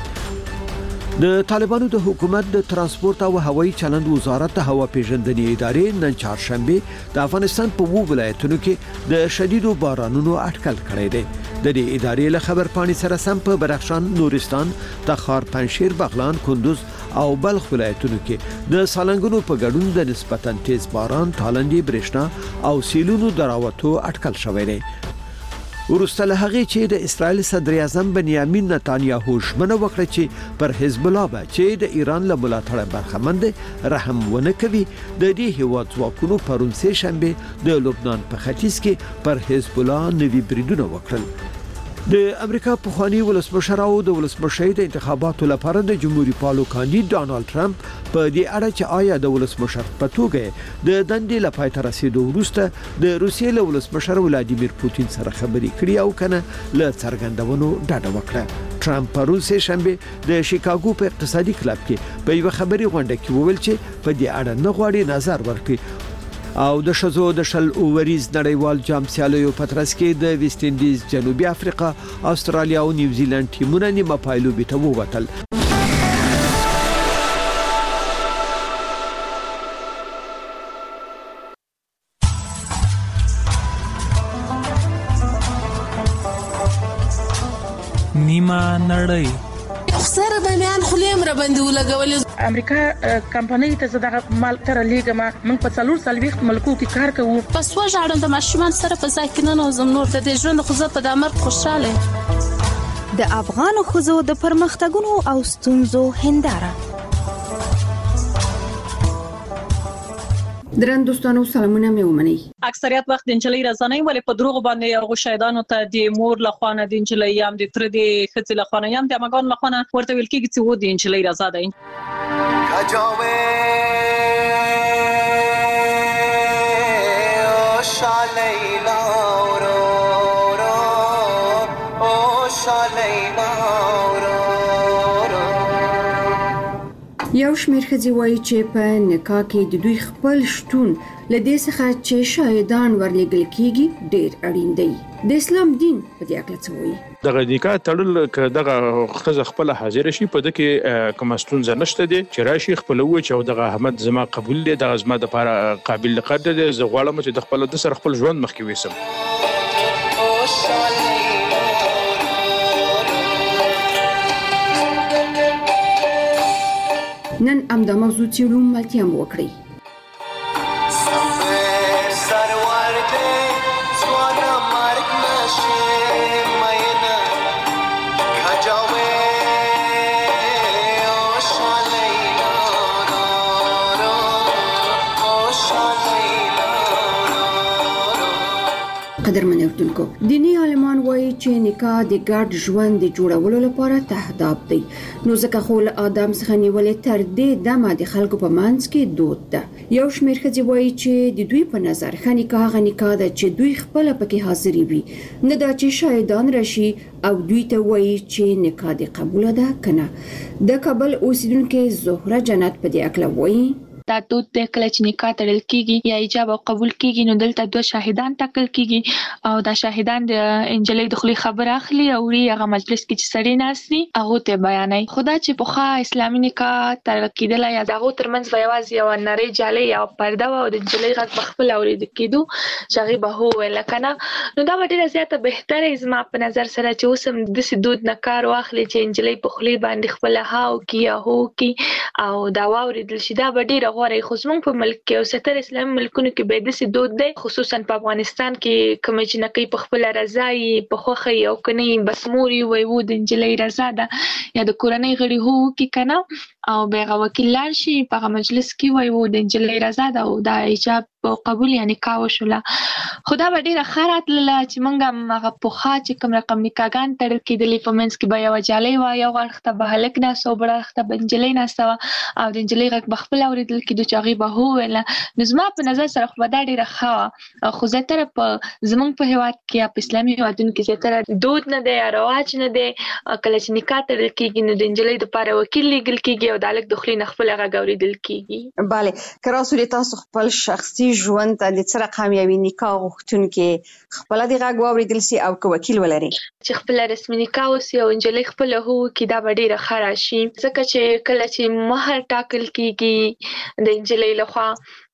د طالبانو د حکومت د ترانسپورت او هوایي چلند وزارت د هوا پیژندنې ادارې نن چهارشنبه د افغانستان په وو ولایتونو کې د شدیدو بارانونو اټکل کړی دی. د دې ادارې له خبر پاڼې سره سم په بدخشان، نورستان، تخار، پنجشیر، بغلان، کندوز او بلخ ولایتونو کې د سالنګونو په ګډون د نسبتاً تیز باران، تالندې، برېښنا او سیلونو دراوتو اټکل شوی دی. ورسته له هغه چې د اسرایل صدر اعظم بنیامین نتانیاهو ژمنه وکړه چې پر حزب الله به چې د ایران له ملاتړه برخمن رحم ونه کوي د دې هیواد ځواکونو پرون سه شنبه د لبنان په ختیځ کې پر حزب الله نوي بریدونه وکړل. د امریکا پخوانی ولسمشر او د ولسمشۍ د انتخاباتو لپاره د جمهوریت پالو کاندید ډانلډ ټرمپ په دې اړه چې آیا د ولسمشر په توګه د دندې لپاره تر رسیدو وروسته د روسیې له ولسمشر ولادیمیر پوتین سره خبرې کړې او کنه له څرګندونو ډاډه وکړه. ټرمپ پرون سه شنبه د شیکاګو په اقتصادي کلب کې په یو خبري غونډه کې وویل چې په دې اړه نه غواړي نظر ورکړي او د شزو د شل اوریز نړیوال جام سیالیو په ترڅ کې د ویسټ انډیز، جنوبي افریقا، استرالیا او نیوزیلند ټیمونه نیمه پایلوبي ته ووتل. نیمه نړۍ سره د میان خلیم را باندې ولګولې امریکا کمپنۍ ته زړه مال تر لیګما موږ په څلور سالويخت ملکو کې کار کوو. پس وژاړم د ماشومان سره په ځای کې نه نوزم نور د ژوند خو زه په دمر خوشاله. د افغان خزو د پرمختګونو او ستونزو هنداره. درن دوستانو سلامونه مې ومني. اکثریت وخت د انجلۍ رضانۍ ولې په دروغ باندې او شهیدانو ته د مور لخوانه د انجلۍ یم د تر د خځې لخوانه یم د امګان لخوانه ورته ویل کېږي چې و د انجلۍ رضا ده. کجاوي او شالیلا ورو رو او شالیلا یو شمېر ښځې وایي چې په نکاح کې د دوی خپل شتون له دې څخه چې شاهدان ورلېږل کېږي ډېر اړین دی. د اسلام دین په دې اړه څه وایي؟ دغه نکاح تړل ک دغه ښځه خپل حاضر شي په دغه کوم ستونزه نشته دي چې راشي خپل و چې دغه احمد زما قبول دي دغه زما د لپاره قابل قدر دي زه غواړم چې د خپل د سر خپل ژوند مخکې وېسم. نن امدا موضوع چې علوم ملتیا مو وکړي. قدرمن اردوونکو دینی عالمان وایي چې نکاح د ګډ ژوند د جوړولو لپاره تهداب دی نو ځکه خو له آدم څخه نیولې تر دې دمه د خلکو په منځ کې دود ده یو شمېر ښځې وایي چې د دوی په نظر ښه نکاح هغه نکاح ده چې دوی خپله پکې حاضرې وي نه دا چې شاهدان راشي او دوی ته وایي چې نکاح دې قبوله ده که نه د کابل اوسیدونکې زهره جنت په دې اکله وایي دا دود د کله چې نکاح تړل کیږي یا ایجاب او قبول کیږي نو دلته دوه شاهدان ټاکل کیږي او دا شاهدان د انجلۍ د خلی خبر اخلي او ری هغه مجلس کې چې سړی ناشتي هغه ته بیانای خدا چې په خا اسلامي نکاح تړل کیدل یا دغه ترمنځ یوازې یو نری جالي یا پرده او د انجلۍ غږ بخپل اورید کیدو شغي به هو لکنه نو دا ډیره زیاته بهتره زما په نظر سره چې اوسم د سدود نکار واخلي چې انجلۍ په خلی باندې خپل هاو کیا هو کی او دا واوریدل شي دا ډیره غوړی خو زموږ په ملک کې او ستر اسلامي ملکونو کې به د سې دود دی خصوصا په افغانستان کې کوم چې نکي په خپل رضای په خوخي او کني بس موري وي وو د انجلۍ رضا ده یا د کورنۍ غړي هو کې کنه او به وکیل لار شي په مجلس کې وي وو د انجلۍ رضا ده او د ایجاب او قبول یعنی کاو شولا خدا به ډیره خیرات لاله چې مونږه هغه پوخا چې کوم رقم نکاګان تړل کېدلې په منځ کې به یو جالي وای یو وخت به هلک نه سو بڑا وخت به انجلۍ نه سو او د انجلۍ غږ بخپل اوریدل کې د چاغي به هو ولا نظم په نظر سره خو به ډیره خوا خو زه تر په زمونږ په هواد کې په اسلامي هوادونو کې زه تر دود نه دی رواج نه دی کله چې نکاح تړل کېږي نو د انجلۍ لپاره وکیل لیږل کېږي او د هلک د خولې نه خپل غږ اوریدل کېږي bale کراسو تاسو خپل شخصي ژوند ته د سره کامیابی نکاح غوښتونکي خپل د غږ واوریدل سي او کو وکیل ولري چې خپل رسمي نکاح وسي او انجلۍ خپل هو کې دا ډیره خراشي ځکه چې کله چې مہر ټاکل کیږي د انجلۍ لخوا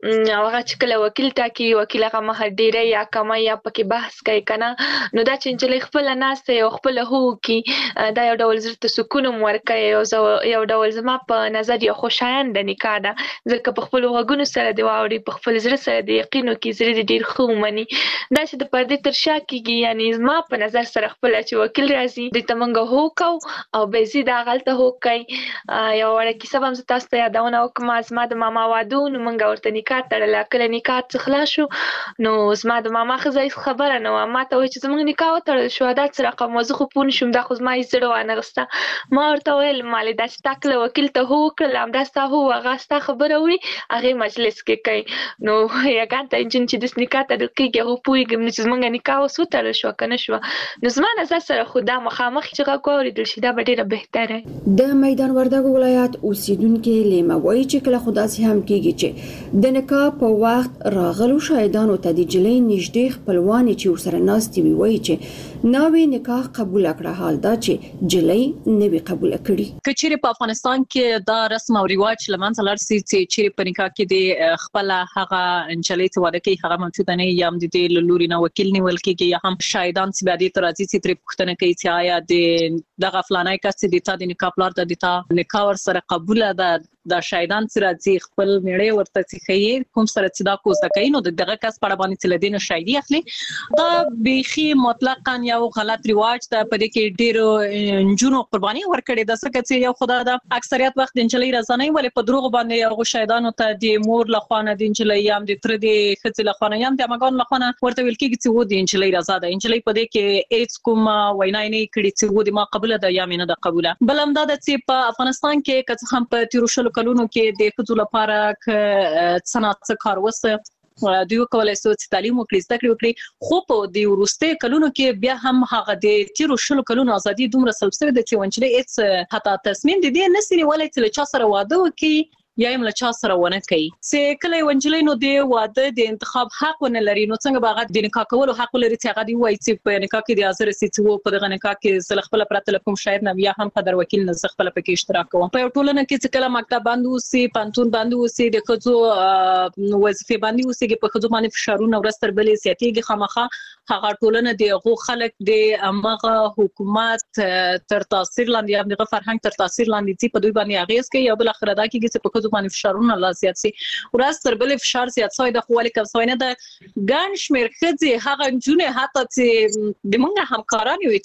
هغه چې کله وکیل ټاکي وکیل هغه مہر ډیره یا کم یا پکې بحث کوي کنه نو دا چې انجلۍ خپل ناسته او خپل هو کې دا یو ډول زړه سکون ورکوي او یو ډول زما په نظر یو خوشایند نکاح ده ځکه په خپل وګونو سره دی واوري په خپل زړه سره دی یقینو کې زړه ډیر خو مني دا چې د پردې تر شا کېږي یعنی زما په نظر سره خپل چې وکیل راځي د تمنګ هو کو او به زی دا غلطه هو کوي یو ورته کیسه هم تاسو ته یادونه وکم زما د ماما وادو نو مونږ ورته نکاح تړل کله نکاح څخه خلاص شو نو زما د ماما خزای خبره نه و ما ته وای چې زمونږ نکاح وتړل شو دا څه رقم موضوع خو پون شوم دا خو زما یې زړه وانه غسته ما ورته ویل مالې دا چې تاکله وکیل ته هو کړل هم دا ستا هو هغه ستا خبره وي هغه مجلس کې کوي نو یګان ته چې د نکاح تړل کېږي هغه پوهېږم چې زمونږ نکاح اوس وتړل شو که نه شوه نو زما نظر سره خو دا مخامخ چې غږ واورېدل شي دا به ډېره بهتره د میدان وردګو ولایت اوسیدونکي لیمه وایي چې کله خو داسې هم کېږي چې د نکاح په وخت راغلو شاهدانو ته د نجلۍ نږدې خپلوانې چې ورسره ناستې وي وایي چې ناوې نکاح قبوله کړه حال دا چې نجلۍ نه وي قبوله کړي که چیرې په افغانستان کې دا رسم او رواج له منځه لاړ سي چې چیرې په نکاح کې د خپل هغه نجلۍ ته واده کوي هغه موجوده نه یا هم د دې لوري نه وکیل نیول کېږي یا هم شاهدان چې بیا دې ته راځي چې ترې پوښتنه کوي چې آیا د دغه فلانی کس چې د تا د نکاح پلار ته د تا نکاح ورسره قبوله ده دا شاهدان چې راځي خپل میړه ورته چې کوي کوم سره چې دا کوزه کوي نو دغه کس په اړه باندې چې لدین شاهدي اخلي دا بيخي مطلقاً یو غلط رواج ده په دې کې ډېر جنونو قرباني ورکړي د څه چې یو خدای دا اکثریت وخت د انجلۍ رضانې ولې په دروغ باندې یو شاهدانو ته د مور لخوانه د انجلۍ یم د تر دې خځې لخوانه یم د مګون لخوانه ورته ویل کېږي چې و د انجلۍ رضا ده انجلۍ په دې کې هیڅ کوم وینا نه کړي چې و د ما قبوله ده یا مینه ده قبوله بل هم دا چې په افغانستان کې که هم په تیر شلو کلونو کې د ښځو لپاره صنعت کار وسه دوی کولای شي چې تعلیم وکړي زده کړې وکړي خو په دې وروسته کلونو کې بیا هم هغه د تیر شلو کلونو ازادي دومره سلسله د چې ونچلې هیڅ حتی تصمیم د دې نسري ولې چې چا سره واده وکړي یا هم له چا سره ونه کوي چې کله ونجلې نو دی واده د انتخاب حق ونه لري نو څنګه باغ د نکاح کولو حق لري چې هغه دی وایي چې په نکاح کې د حاضر سي چې په دغه نکاح کې سل خپل پرته کوم شاید نه یا هم قدر وکیل نه خپل پکې اشتراک کوم په ټولنه کې چې کله مکتب باندې وسی پانتون باندې وسی د خځو وظیفه باندې وسی په خځو باندې فشارونه ورستر بلې سیاتيږي خامخه هغه ټولنه د غو خلک د امغه حکومت تر تاثیر لاندې یا د فرهنګ تر تاثیر لاندې چې په دوی باندې اغیز کوي او بل اخر دا کېږي چې په خځو خزو باندې فشارونه لا زیات سي ورځ تر بل فشار زیات سوی د خو لیکم سوی نه د ګان شمیر خځې هغه جونه حتی چې د موږ همکاران یو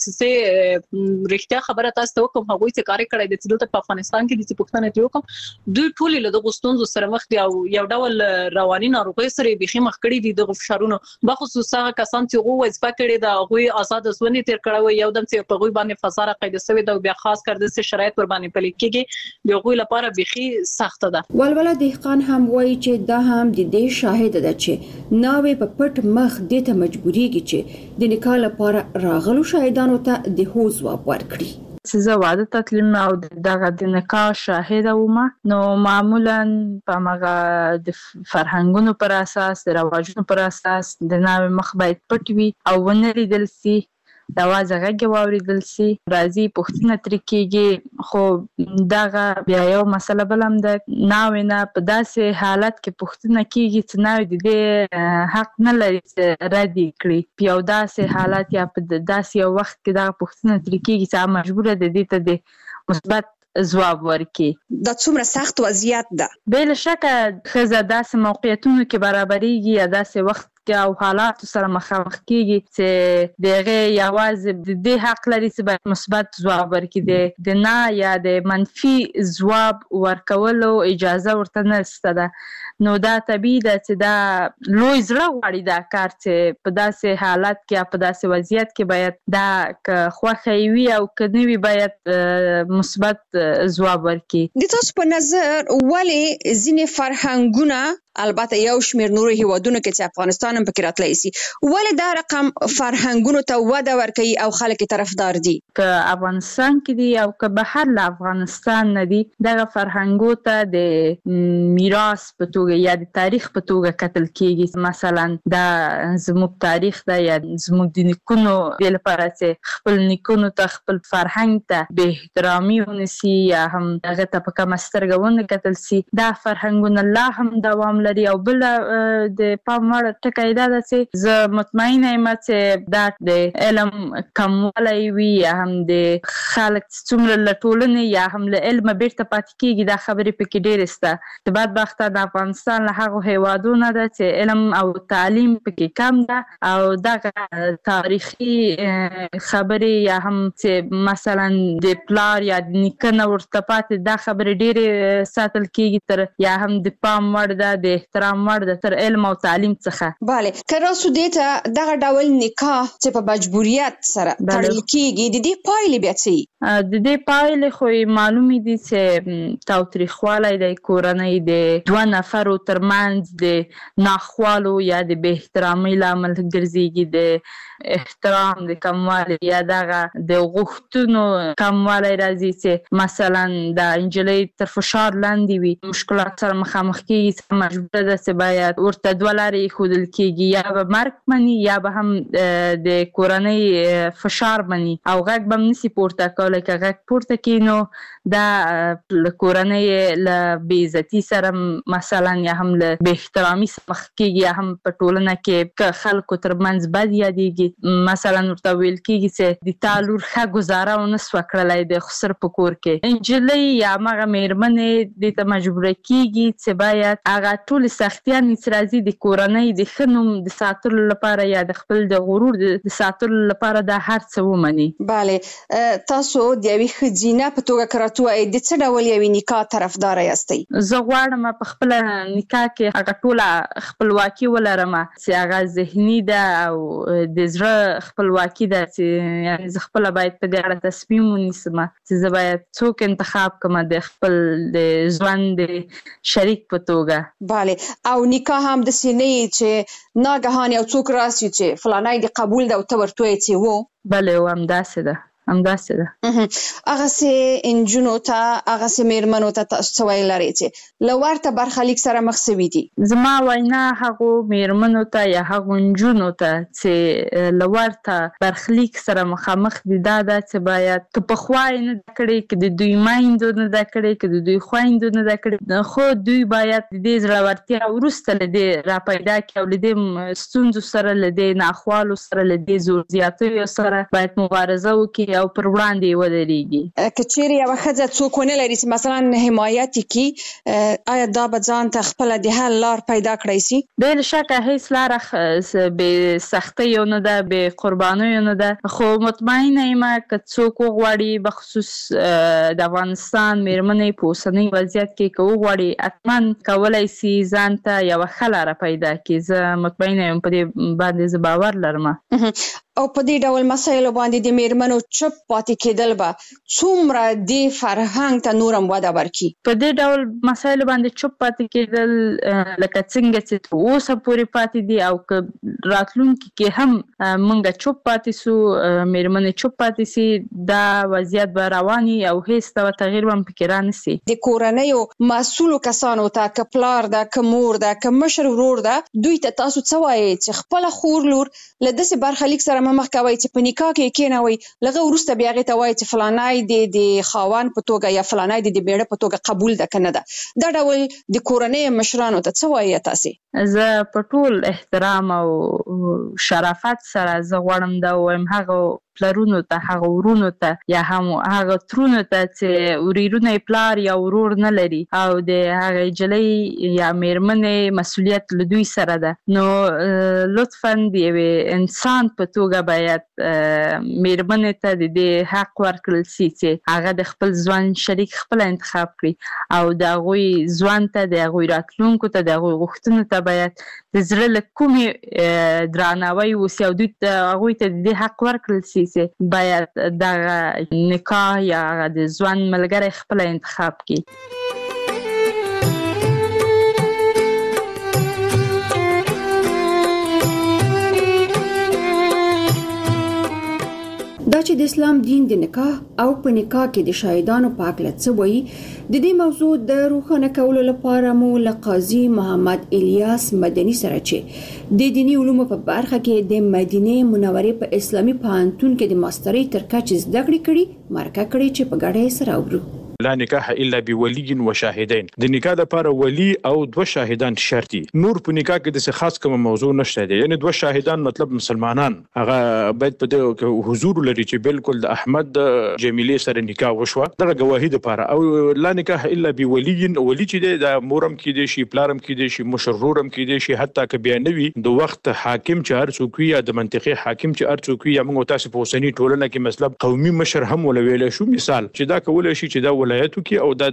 چې رښتیا خبره تاسو ته کوم هغه چې کار کړی د دلته په افغانستان کې د پښتنه دی کوم دوی ټول له دغه ستونزو سره مخ دي او یو ډول رواني ناروغي سره بيخي مخ کړی دي د فشارونو بخصوص هغه کسان چې غو وځ پکړي دا غوي آزاد ژوند تیر کړو یو دم چې په غوي باندې فزاره قید سوی دا بیا خاص کر د شرایط پر باندې پلي کېږي د غوي لپاره بيخي سخت ده ولوله دهقان هم وایي چې دا هم د دې شاهد ده چې ناوې په پټ مخ د ته مجبوريږي چې د نکاح لپاره راغلو شاهدانو ته د هو ځواب ورکړي چې زه واده ته تلم او دغه د نکاح شاهده وم نو معمولا په مغه د فرهنګونو پر اساس د رواجونو پر اساس د ناوې مخ باید پټ وي او ونه لیدل سي دا وازه غږ واوریدل سي راځي پښتنه تر کېږي خو دغه بیا یو مسله بلم د ناوې نه په داسې حالت کې پښتنه کېږي چې ناوې د دې حق نه لري چې ردی کړي په یو داسې حالت یا په داسې یو وخت کې دا پښتنه تر کېږي چې مجبوره ده دې ته د مثبت ځواب ورکړي دا څومره سخت وضعیت ده بل شک خزه داسې موقعیتونو کې برابرېږي یا داسې وخت او حالات سره مخامخ کیږي چې دغه یوازې د دې حق لري چې مثبت ځواب ورکړي د نه یا د منفي ځواب ورکولو اجازه ورته نشته ده نو دا طبيعي ده چې دا لوی زړه غواړي دا کار چې په داسې حالت کې په داسې وضعیت کې باید دا خوخه وي او کني وي باید مثبت ځواب ورکړي د تاسو په نظر ولی ځینې فرهنګونه البته یو شمیر نور هیوادونو کې چې افغانستان هم پکې راتلای شي ولې دا رقم فرهنګونو ته وده ورکوي او خلک طرفدار دي که افغانستان کې دي او که بهر له افغانستان نه دي دغه فرهنګو ته د میراث په توګه یا د تاریخ په توګه کتل کیږي مثلا دا زموږ تاریخ دا یا زموږ د نیکونو د لپاره چې خپل نیکونو ته خپل فرهنګ ته به احترامي ونسي یا هم هغه ته په کومه سترګه ونه کتل سي دا فرهنګونه لا هم دوام لري او بل د پام وړ ټکی دا ده چې زه مطمئنه یم چې دا د علم کموالی وي یا هم د خلک څومره له ټولنې یا هم له علمه بیرته پاتې کېږي دا خبرې پکې ډېرې شته د بدبخته د افغانستان له هغو هیوادونه ده چې علم او تعلیم پکې کم ده او دغه تاریخي خبرې یا هم چې مثلا د پلار یا د نیکه نه ورته پاتې دا خبرې ډېرې ساتل کېږي تر یا هم د پام وړ ده د احترام وړ ده تر علم او تعلیم څخه bale که راسو دیته دغه ډول نکاح چې په مجبوریت سره تړل کېږي د دې پایلې بیا څه د دې پایلې خو معلومې دي چې تاوتریخوالی د کورنۍ د دوه نفرو ترمنځ د ناخوالو یا د بې احترامۍ لامل ګرځېږي د احترام د کموالی یا دغه د غوښتنو کموالی راځي چې مثلا د نجلۍ تر فشار لاندې وي مشکلات سره مخامخ کېږي چې مجبوره ده چې باید ورته دوه لارې ایښودل کېږي یا به مرګ مني یا به هم د کورنۍ فشار مني او غږ به هم نسي پورته کولی که غږ پورته کړي نو دا له کورنۍ له بې عزتي سره مثلا یا هم له بې احترامي سره مخ کېږي یا هم په ټولنه کې که خلکو ترمنځ بد یادېږي مثلا ورته ویل کېږي چې د تا لور ښه ګزاره ونه سوه کړلی د خسر په کور کې نجلۍ یا همغه مېرمنې دې ته مجبوره کېږي چې باید هغه ټولې سختیانې چې راځي د کورنۍ د ښه نوم د ساتلو لپاره یا د خپل د غرور د ساتلو لپاره دا هر څه ومني bale تاسو د یوې ښځینه په توګه که راته ووایئ د څه ډول یوې نکاح طرفداره یاستئ زه غواړم په خپله نکاح کې هغه ټوله خپلواکي ولرم چې هغه ذهني ده او د زړه خپلواکي ده چې یعنې زه خپله باید په دې اړه تصمیم ونیسم چې زه باید څوک انتخاب کړم د خپل د ژوند د شریک په توګه bale او نکاح هم داسې نه یي چې ناګهان یو څوک راسي چې فلانی دې قبول ده او ته ورته وایې چې و بله و همداسې ده همداسې ده هغسې نجونو ته هغسې مېرمنو ته تاسو څه ویل لرئ چې له ورته برخلیک سره مخ سوي دي زما وینا هغو مېرمنو ته یا هغو نجونو ته چې له ورته برخلیک سره مخامخ دي دا ده چې باید که پخوا یې نه ده کړې که د دوی میندو نه ده کړې که د دوی خویندو نه ده کړې خو دوی باید د دې زړورتیا وروسته له دې راپیدا کړي او له دې ستونزو سره له دې ناخوالو سره له دې زور زیاتیو سره باید مبارزه وکړي وباسي او پر وړاندې ودرېږي. کچېرې یو ښځه څوک ونه لري چې مثلا حمایت کړي، آیا دا به ځان ته خپله د حل لار پیدا کړی شي؟ بې شکه هیڅ لاره بې سختیو نه ده، بې قربانیو نه ده، خو مطمئنه یم که څوک وغواړي بخصوص د افغانستان میرمنې په اوسني وضعیت کې که وغواړي حتما کولی سي ځان ته یوه ښه لاره پیدا کړي. زه مطمئنه یم په دې باندې زه باور لرم. او په دې ډول مسایلو باندې د میرمنو چپ پاتې کېدل به څومره د فرهنګ ته نورم وده ورکړي؟ په دې ډول مسایلو باندې چپ پاتې کېدل لکه څنګه چې تر اوسه پورې پاتې دي او که راتلونکي کې هم موږ چپ پاتې سو، میرمنې چپ پاتې سي، دا وضعیت به رواني او هیڅ ډول تغییر به هم پکې رانسي. د کورنیو مسؤلو کسانو ته که پلار ده که مور ده که مشر ورور ده، دوی ته تاسو څه وایي چې خپله خور لور له داسې برخلیک سره مخ کوي چې په نکاح کې کېنوي، لږه وروسته بیا هغې ته وایي چې فلانی د خاوند په توګه یا فلانی د د میړه په توګه قبول ده که نه ده. دا ډول د کورنۍ مشرانو ته څه وایي تاسې؟ زه په ټول احترام او شرافت سره زه غواړم دا ووایم هغه پلرونو ته، هغه ورونو ته یا هم هغه ترونو ته چې وریرونه پلار یا ورور نه لري او د هغه نجلۍ یا میرمنې مسؤلیت له دوی سره ده، نو لطفا د یوې انسان په توګه باید میرمنې ته د دې حق ورکړل سي چې هغه د خپل ژوند شریک خپله انتخاب کړي او د هغوی ژوند ته، د هغوی راتلونکو ته، د هغوی غوښتنو ته باید د زړه له کومې درناوی وسي او دوی ته هغوی ته د دې حق ورکړل سي چې باید دغه نکاح یا د ژوند ملګری خپله انتخاب کړي. دا چې د اسلام دین د نکاح او په نکاح کې د شاهدانو په هکله څه وایي، د دې موضوع د روښانه کولو لپاره مو له قاضي محمد الیاس مدني سره چې د دیني علومو په برخه کې د مدینې منورې په اسلامي پوهنتون کې د ماسترۍ تر کچې زده کړې کړي مرکه کړې چې په ګډه یې سره اورو. لا نکاح الا بولي وشاهدين. د نکاح لپاره ولی او دوه شاهدان شرطي. نور په نکاح کې د څه خاص کوم موضوع نشته دی، یعنی دوه شاهدان مطلب مسلمانان هغه باید په دې حضور لري چې بالکل د احمد جمیلې سره نکاح وشوه، دغه گواهی لپاره. او لا نکاح الا بولي، ولی چې د مورم کې دی شي، پلارم کې دی شي، مشرورم کې دی شي، حتی که بیا نوي د وخت حاکم چې هر څوک یا د منطقې حاکم چې هر څوک یا موږ تاسو په اوسنۍ ټولنه کې مطلب قومي مشر هم ولویل شو، مثال چې دا کولای شي چې دا ولایتو کې او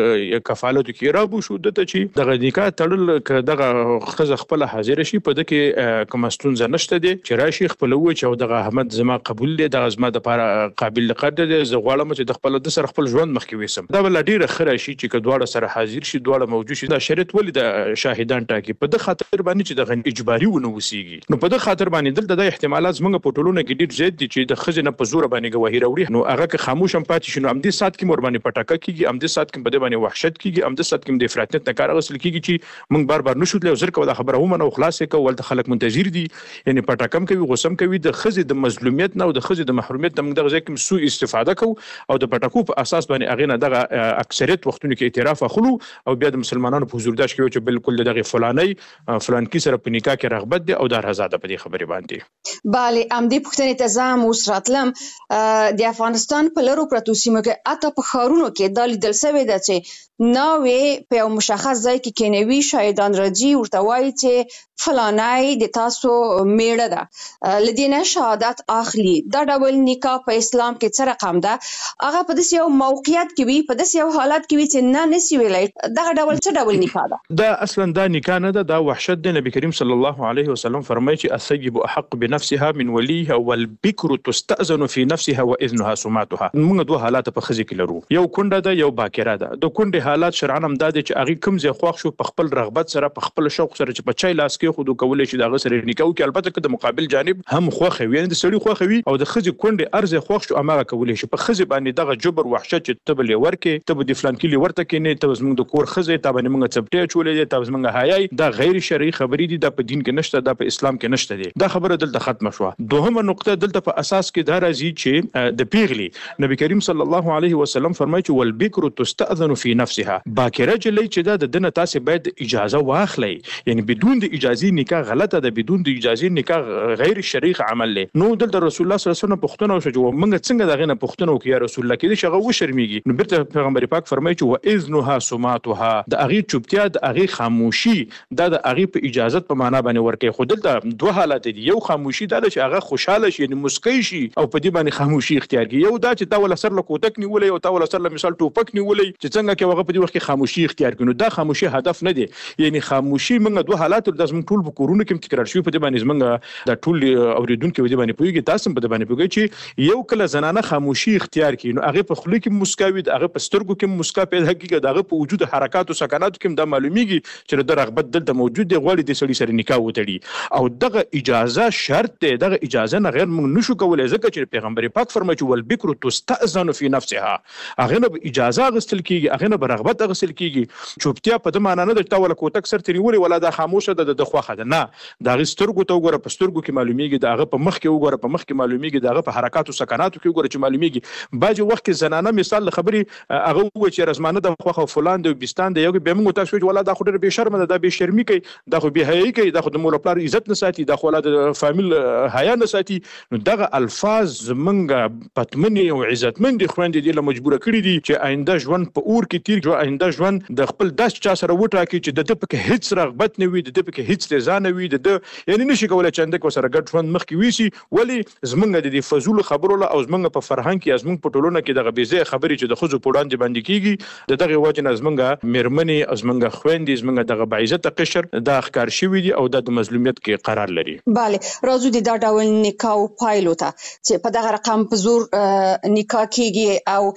د کفالتو کې رابو شو د ته چې دغه نکاح تړل ک دغه خزه خپل حاضر شي، په دغه کوم ستونزه نشته دي چې راشي خپل و چې دغه احمد زما قبول دي، دغه زما د لپاره قابل قدر دي، زه غواړم چې د خپل د سره خپل ژوند مخکې وسم. دا بل ډیره خره شي چې کډواړه سره حاضر شي، دواړه موجود شي. دا شرط ولې د شاهدان ټاکي په د خاطر باندې چې دغه اجباري ونه وسیږي، نو په د خاطر باندې دلته د احتمالات زموږ په ټولونه کې ډیر زیات دي چې د خزینه په زور باندې گواهی راوړي، نو هغه که خاموش هم پاتې شي نو هم دې سات کې مور باندې پټاکه کیږي، هم دې سات کې په دې باندې وحشت کیږي، هم دې سات کې د افراطیت نه کار غوښتل کیږي چې موږ بار بار نشو تلو زر کوله خبره ومنه او خلاص کو ولته خلک منتظر دي، یعنی پټاکم کوي، غوسم کوي، د خزې د مظلومیت نه او د خزې د محرومیت نه موږ دغه ځکه سوء استفاده کوو او د پټاکو په اساس باندې اغه نه دغه اکثریت وختونو کې اعتراف اخلو او بیا د مسلمانانو په حضور داش کې چې بالکل دغه فلانی فلان کی سره په نکاح کې رغبت دي او د رضاده په دې خبرې باندې. bale ام دې پښتنې ته زم وسراتلم د افغانستان په لرو پرتو سیمو کې اته په خارونو کې د لیدل سوي ده چې ناوې په یو مشخص ځای کې کېنوي، شاهدان راځي ورته وایي چې فلانی د تاسو میړه ده، لدینه شهادت اخلي. دا ډول نکاح په اسلام کې څه رقم ده؟ هغه په داسې یو موقعیت کې وي، په داسې یو حالت کې وي چې نه نسی ویلای دغه ډول څه ډول نکاح ده؟ دا اصلا دا نکاح نه ده، دا وحشت دی. نبی کریم صلی الله علیه وسلم فرمایي چې الثیب احق بنفسها من وليها والبکر تستأذن في نفسها واذنها سماتها. موږ دوه حالات په خزي کې لرو، یو کونډه ده یو باکره ده. د کونډه حالات شرعاً هم دا دي چې هغه کوم ځای خوښ شو په خپل رغبت سره په خپل شوق سره چې په چای لاس کې خود کولای شي دغه سره نکاح وکړي، البته که د مقابل جانب هم خوښ وي، یعنی د سړي خوښ وي او د خزي کونډه ارزه خوښ شو امره کولای شي. په خزي باندې دغه جبر وحشت چې تبل ورکه تب د فلان کې ورته کې نه تب زموږ د کور خزي تب نه موږ چپټه چولې تب زموږ حیاي، دا غیر شرعي خبرې دي، دا په دین کې نشته، دا په اسلام کې نشته دي. دا خبره دلته ختمه شو. دوهمه نقطه دلته په اساس کې دا راځي چې د پیغلی نبی کریم صلی الله علیه وسلم فرمایي چې والبکر تستأذن فی نفسها باکره جلې چې دا د دنه تاسو باید اجازه واخلئ یعنی بدون د اجازه نکاح غلطه ده بدون د اجازه نکاح غیر شرعي عمل له نو دلته رسول الله صلی الله علیه وسلم پښتنه شو چې موږ څنګه دغه نه پښتنه وکړو یا رسول الله کې شغه و شرمېږي نو بیرته پیغمبر پاک فرمایي چې واذنها سماتها د اغي چوپتیا د اغي خاموشي دا د اغي په اجازه په معنا باندې ورکه خو دلته دوه حالت دي یو خاموشي دا چې هغه خوشاله شي یعنی مسکی شي او په دې باندې خاموشي اختیار کړي یو دا چې تا ول سر له کوتک نیولې او تا ول سر له مثال ټوپک نیولې چې څنګه کې هغه په دې وخت کې خاموشي اختیار کړي نو دا خاموشي هدف نه دی یعنی خاموشي موږ دوه حالات د زموږ ټول په کورونو کې تکرار شي په دې باندې موږ د ټول اوریدونکو په دې باندې پوهیږي تاسو په دې باندې پوهیږئ چې یو کله زنانه خاموشي اختیار کړي نو هغه په خله کې مسکاوي هغه په سترګو کې مسکا پیدا کیږي دغه په وجود حرکات او سکنات کې دا معلومیږي چې د رغبت دلته موجود دی غوړي د سړي سره نکاح وتړي او دغه اجازه شرط دی دغه اجازه نه غیر موږ نشو کولای ځکه چې پیغمبر پاک فرمایي چې والبکر تستأذن فی نفسها هغه نه اجازه غسل کیږي هغه نه برغبت غسل کیږي چوپتیا په دې معنی نه د تاول کوتک سر تریولي ولا د خاموشه د د خوخه ده نه د سترګو ته وګوره په سترګو کې معلومیږي دغه په مخ کې وګوره په مخ کې معلومیږي دغه په حرکات او سکناتو کې وګوره چې معلومیږي باج وخت کې زنانه مثال خبري هغه و چې رزمانه د خوخه فلان د بستان د یو به موږ تاسو چې ولا دا خو ډېر به شرم ده دا به شرمي کوي دا خو به حیاي کوي دا خو د مور خپل عزت نه ساتي دا خو د فامیل حیا نه ساتي نو دغه الفاظ منګه پتمنې او عزتمن دي خويندې دي له مجبوره کړی دي چې آینده ژوند په اور کې تیر جو آینده ژوند د خپل داس چا سره وټاکي چې د دې په هیڅ رغبت نه وي د دې په هیڅ رضا نه وي د یعنی نشي کولای چې انده کو سره ګډ ژوند مخ کې ویسي ولی زمونږ د فزول خبرو له او زمونږ په فرهنګ کې زمونږ په ټولنه کې دغه بيزه خبرې چې د خزو پوډان دي باندې کیږي د دغه وجه نه زمونږ مېرمنې زمونږ خويندې زمونږ دغه بعزت قشر د ښکار شوی دي او د مظلومیت کې قرار لري bale راځو د دا ډول نکاح پایلو ته چې په دغه رقم په زور نکاح کیږي او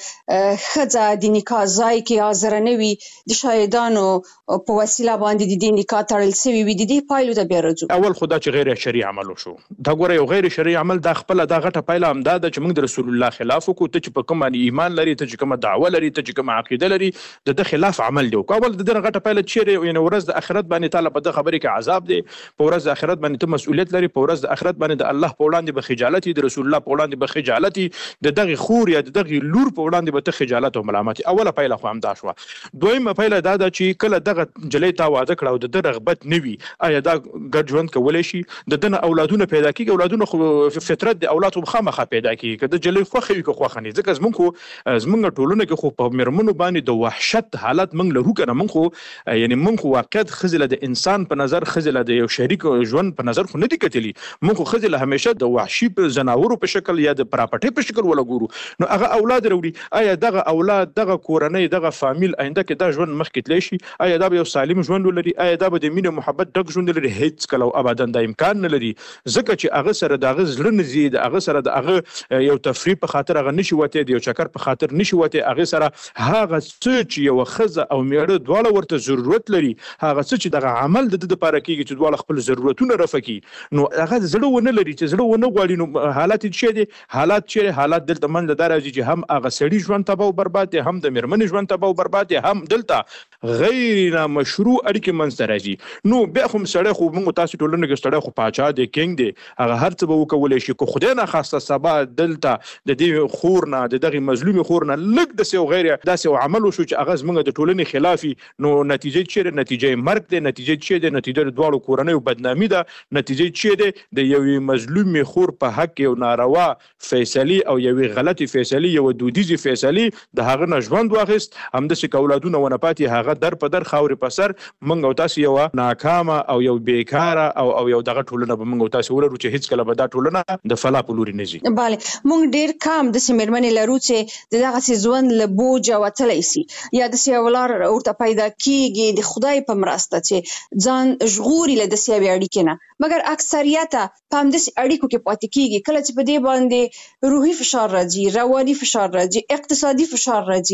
خځه د نکاح ځای کې حاضر نه وي د شاهدانو په وسیله باندې د نکاح تړل شوی وي د دې پایلو ته بیا راځو اول خدا چې غیر شرعي عمل وشو دا ګوره یو غیر شرعي عمل د خپل د غټه پایله هم دا چې موږ د رسول الله خلاف وکړو ته چې په کوم ایمان لري ته چې کوم دعوه لري ته چې کوم عقیده لري د د خلاف عمل دی او اول د دغه غټه پایله چې یعنی ورځ د آخرت باندې تعالی په دغه خبره کې عذاب دی په ورځ د آخرت باندې ته مسؤلیت لري په ورځ د آخرت باندې د الله په وړاندې به خجالت د رسول الله په وړاندې به خجالت د دغه خور یا د دغه لور په وړاندې به ته خجالت او ملامت اوله پایله خو هم دا شو دویمه پایله دا ده چې کله دغه جلې تا واده کړو د رغبت نوي آیا دا ګډ ژوند کولای شي د دنه اولادونه پیدا کیږي اولادونه خو فطرت د اولاد خامخا پیدا کیږي کله جلې خوخه وي خو خني ځکه زمونږ خو زمونږ ټولنه کې خو په مرمنو باندې د وحشت حالت مونږ لرو کنه مونږ خو یعنی مونږ خو واقعیت خزله د انسان په نظر خزله د یو شریک ژوند په نظر خو نه دي کتلی مونږ خو خزله همیشه د وحشي په زناورو په شکل یا د پراپټي په شکل ولا ګورو نو هغه اولاد وروړي آیا دغه اولاد دغه کورنۍ دغه فامیل آینده کې دا ژوند مخ کې تلی شي آیا دا یو سالم ژوند ولري آیا دا به د مینه محبت ډک ژوند لري هیڅ کله ابدا د امکان نه لري ځکه چې هغه سره د هغه زړه نه زیات هغه سره د هغه یو تفریح په خاطر هغه نشي وته دی یو چکر په خاطر نشي وته هغه سره هغه څه چې یو خزه او میړه دواړه ورته ضرورت لري هغه څه چې دغه عمل د د لپاره کیږي چې دواړه خپل ضرورتونه رفقي نو هغه زړه ونه لري چې زړه ونه غواړي نو حالات چې دي حالات چې حالات دلته من د راځي چې هم هغه سړي ژوند تباہ او برباد دي هم د مرمن ژوند تباہ او برباد دي هم دلته غیر مشروع اړیکې منځ راځي نو به هم سړی خو موږ تاسو ټولنه کې سړی خو پاچا دی کینګ دی هغه هر څه به وکولای شي کو خدای نه خاصه سبا دلته د دې خور نه د دغه مظلوم خور نه لګ د سیو غیر داسې عمل وشو چې هغه زموږ د ټولنې خلافي نو نتیجه چې نتیجه مرګ دی نتیجه چې د نتیجه د دواړو کورنۍ بدنامي ده نتیجه چې د یو مظلوم خور په حق یو ناروا فیصله او یو غلطي فیصله یو دودیزي فیصله د هغه نه ژوند واخیست هم د څه اولادونه ونه پاتې هغه در په در خاوري په سر منګ او تاسو یو ناکامه او یو بیکاره او او یو دغه ټولنه به منګ او تاسو ورو چې هیڅ کله به دا ټولنه د فلا په لوري نه ځي bale مونږ ډیر کم د سیمرمنې لرو چې دغه ژوند له بوج او تلای سي یا د سیولار ورته پیدا کیږي د خدای په مرسته چې ځان ژغوري له د سیوي اړیکې نه مګر اکثریت په هم د اړیکو کې پاتې کیږي کله چې په دې باندې روحي فشار راځي رواني فشار راځي اقتصادي فشار راځي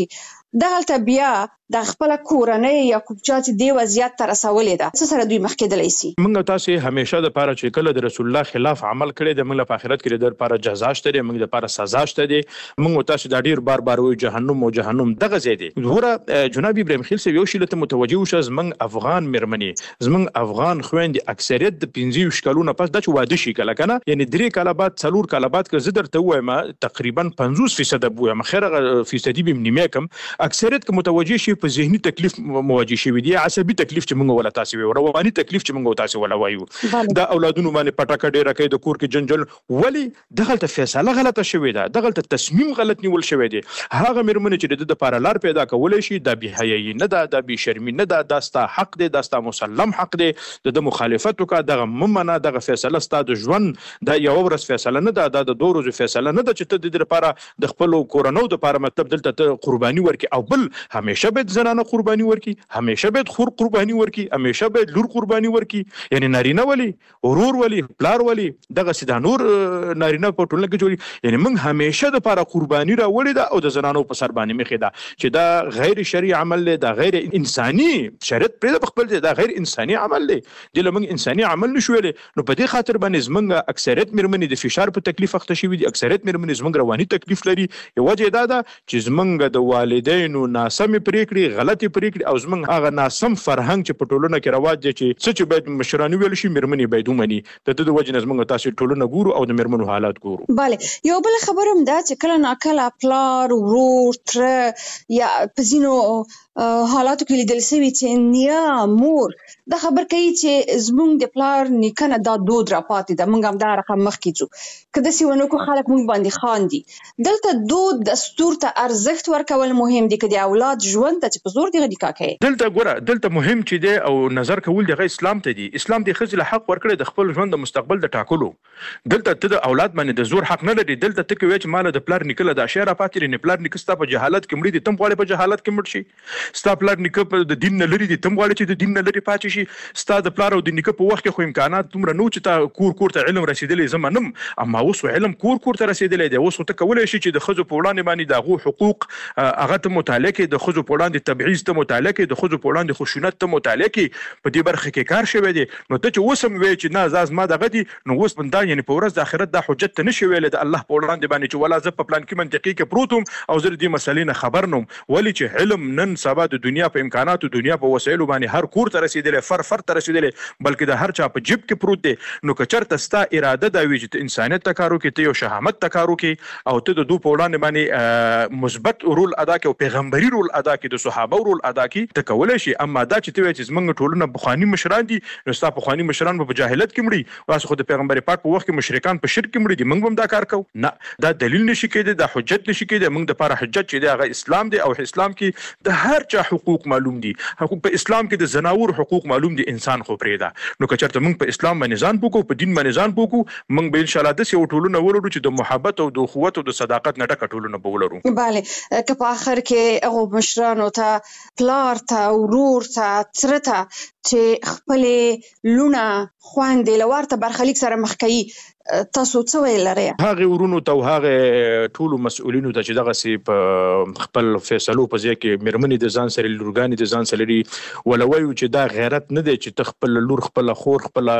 دغلته بیا د خپل کورنۍ یا کومچات دی وضعیت تر رسولې ده څه سره دوی مخ کېدلی شي. موږ تاسو همیشه د پاره چې کله د رسول الله خلاف عمل کړی د موږ په آخرت کې د لپاره جزا شته دی، موږ د لپاره سزا شته دی. موږ تاسو د ډیر بار بار وي جهنم او جهنم دغه ځای دی. ګوره جناب ابراهیم خلیل صاحب یو شی ته متوجه وشه، زمنګ افغان مېرمنې زمنګ افغان خويندې اکثریت د پنځه کلونو پس د واده شي کله کنه، یعنی درې کاله بعد څلور کاله بعد که زه درته وایم تقریبا پنځوس فیصد بویم خیره فیصدي به نیمه کم اکثریت که متوجه شي په ذهني تکلیف مواجه شوی دی، عصبي تکلیف چې موږ ولا تاسو وي، رواني تکلیف چې موږ تاسو ولا وایو، دا اولادونو باندې پټاکه ډیره کوي، د کور کې جنجال، ولی دغلته فیصله غلطه شوې ده، دغلته تصمیم غلط نیول شوی دی. هغه مېرمنې چې د لپاره لار پیدا کولای شي دا بی حیايي نه ده، دا بی شرمي نه ده، دا ستا حق دی، دا ستا مسلم حق دی، د مخالفت وکړه، دغه ممنه دغه فیصله ستا د ژوند دا یو ورځ فیصله نه ده، دا د دوه ورځې فیصله نه ده چې ته د لپاره د خپل کورنو د لپاره مطلب دلته ته قرباني ورکړي. او بل همیشه به زنانه قرباني ورکي، همیشه به خور قرباني ورکي، همیشه به لور قرباني ورکي، یعنی نارینه ولی ورور ولی پلار ولی دغه سیده نور نارینه په ټولنه کې جوړي، یعنی موږ همیشه د لپاره قرباني راوړې ده او د زنانو په سر باندې مخې ده چې دا غیر شرعي عمل دی، دا غیر انساني شریعت پرې خپل دی، دا غیر انساني عمل دی، د لمن انساني عمل نشو ویلې. نو په دې خاطر باندې زمونږ اکثریت مېرمنې د فشار په تکلیف اخته شوي دي، اکثریت مېرمنې زمونږ رواني تکلیف لري. یو وجه دا ده چې زمونږ د والدینو ناسمې پریکړې غلطي پریکړې او زمونږ هغه ناسم فرهنګ چې په ټولنه کې رواج دی چې څه چې باید مشرانو ویل شي مېرمنې باید ومني، د دې د وجې نه زمونږ تاسو ټولنه ګورو او د مېرمنو حالات ګورو. بله یو بل خبر هم دا چې کله ناکله پلار ورور تره یا په ځینو حالاتو کې لیدل شوي چې نیا مور دا خبر کوي چې زمونږ د پلار نیکنه دا دود را پاتې ده، موږ هم دا رقم مخکې ځو که داسې ونه کړو خلک موږ باندې خاندي. دلته دود دستور ته ارزښت ورکول مهم دي که د اولاد ژوند ته چې په زور دغه نکاح کوي. دلته ګوره دلته مهم چې دی او نظر کول دغه اسلام ته دی. اسلام د ښځې له حق ورکړی د خپل ژوند د مستقبل د ټاکلو. دلته ته د اولاد باندې د زور حق نه لري. دلته ته کوي چې مال د پلار نیکه له دا شی را پاتې لري، پلار نیکه ستا په جهالت کې مړي دي، تم غواړې په جهالت کې مړ شي، ستا پلار نیکه د دین نه لري دي، تم غواړې چې د دین نه لري پاتې شي. ستا د پلار او د نیکه په وخت کې خو امکانات دومره نو چې تا کور کور ته علم رسیدلی زه منم، اما اوس علم کور کور ته رسیدلی دی. اوس ته کولی شي چې د ښځو په وړاندې باندې د هغو حقوق هغه ته مطالعه کړي، د ښځو په وړاندې تبعیض ته مطالعه کړي، د ښځو په وړاندې خشونت ته مطالعه کړي. په دې برخه کې کار شوی دی. نو ته چې اوس هم وایې چې نه زه زما دغه دي، نو اوس دا یعنې په ورځ د آخرت دا حجت ته نشي ویلی د الله په وړاندې باندې چې ولا زه په پلانکي منطقې کې پروت وم او زه د دې مسلې نه خبر نه وم. ولې چې علم نن سبا د دنیا په امکاناتو دنیا په وسایلو باندې هر کور ته رسیدلی، فر فر ته رسیدلی، بلکې د هر چا په جیب کې پروت دی. نو که چېرته ستا اراده دا وي چې ته انسانیت ته کار وکړې، ته یو شهامت ته کار وکړې او ته د دوی په وړاندې باندې مثبت رول ادا کړې او پیغمبري رول ادا کړې، د صحابه رول ادا کړې، ته کولی شي. اما دا چې ته وایې چې زموږ ټولنه پخواني مشران دي، نو ستا پخواني مشران به په جاهلیت کې مړي، واسه خو د پیغمبر پاک په وخت کې مشرکان په شرک کې مړي دي، موږ به هم دا کار کوو؟ نه، دا دلیل نشي کېدی، دا حجت نشي کېدی. موږ دپاره حجت چې دی هغه اسلام دی او اسلام کې د هر چا حقوق معلوم دي. حقوق په اسلام کې د زناور حقوق معلوم دي، انسان خو پرېږده. نو که چېرته موږ په اسلام باندې ځان پوکو، په دین باندې ځان پوکو، موږ به انشاءالله داسې یو ټولنه ولرو چې د محبت او د اخوت او د صداقت نه ډکه ټولنه به ولرو. بله که په آخر کې هغو مشرانو ته، پلار ته، ورور ته، تره ته چې خپلې لونه خویندې له ورته برخلیک سره مخ کوي، تاسو څه ویل لرئ؟ هغه ورونو ته او هغه ټولو مسؤلینو ته چې دغسې په خپل فیصلو په ځای کې مېرمنې د ځان سره لورګانې د ځان سره لري، وله وایو چې دا غیرت نه دی چې ته خپله لور، خپله خور، خپله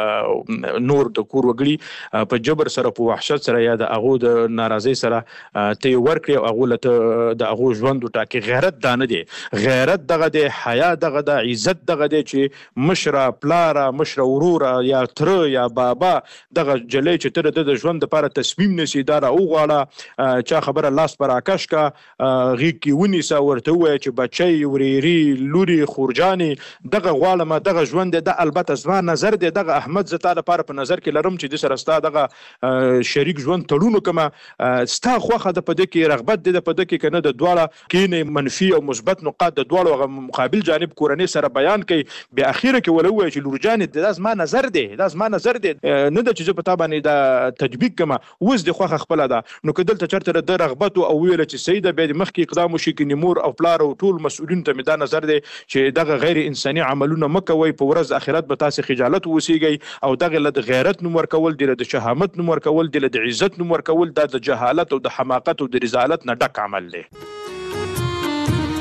نور د کور وګړي په جبر سره، په وحشت سره یا د هغو د ناراضۍ سره ته یې ورکړې او هغو له ته د هغو ژوند وټاکې. غیرت دا نه دی. غیرت دغه دی، حیا دغه ده، عزت دغه دی چې مشره، پلاره، مشره وروره یا تره یا بابا دغه جلۍ چې ته د ژوند دپاره تصمیم نیسي دا راوغواړه، چا خبره لاس پر راکش کا، غېږ کې ونیسه، ورته ووایه چې بچی، ورېري، لورې، خورجانې دغه غواړمه، دغه ژوند دی. دا البته زما نظر دی، دغه احمد زه تا دپاره په نظر کې لرم چې د سره ستا دغه شریک ژوند تړون وکړمه، ستا خوښه ده په ده کې، رغبت دی ده په ده کې، که نه د دواړه کینې منفي او مثبت نقاط د دواړو هغه مقابل جانب کورنۍ سره بیان کوي. بیا اخیره کې وله ووایه چې لورجانې دا زما نظر دی، دا زما نظر دی، نه ده چې زه په تا باندې دا تطبیق کما، اوس د خوخه خپل ده. نو که دلته چرته د رغبت او ویل چې سیده به د مخکې اقدام وشي، کې مور او پلار او ټول مسؤلین ته مې دا نظر دی چې دغه غیر انساني عملونه مکوئ، په ورځ آخرت به تاسې خجالت وسیږئ او دغه له د غیرت نوم ورکول دی، له د شهامت نوم ورکول دی، له د عزت نوم ورکول دا د جهالت او د حماقت او د رذالت نه ډک عمل دی.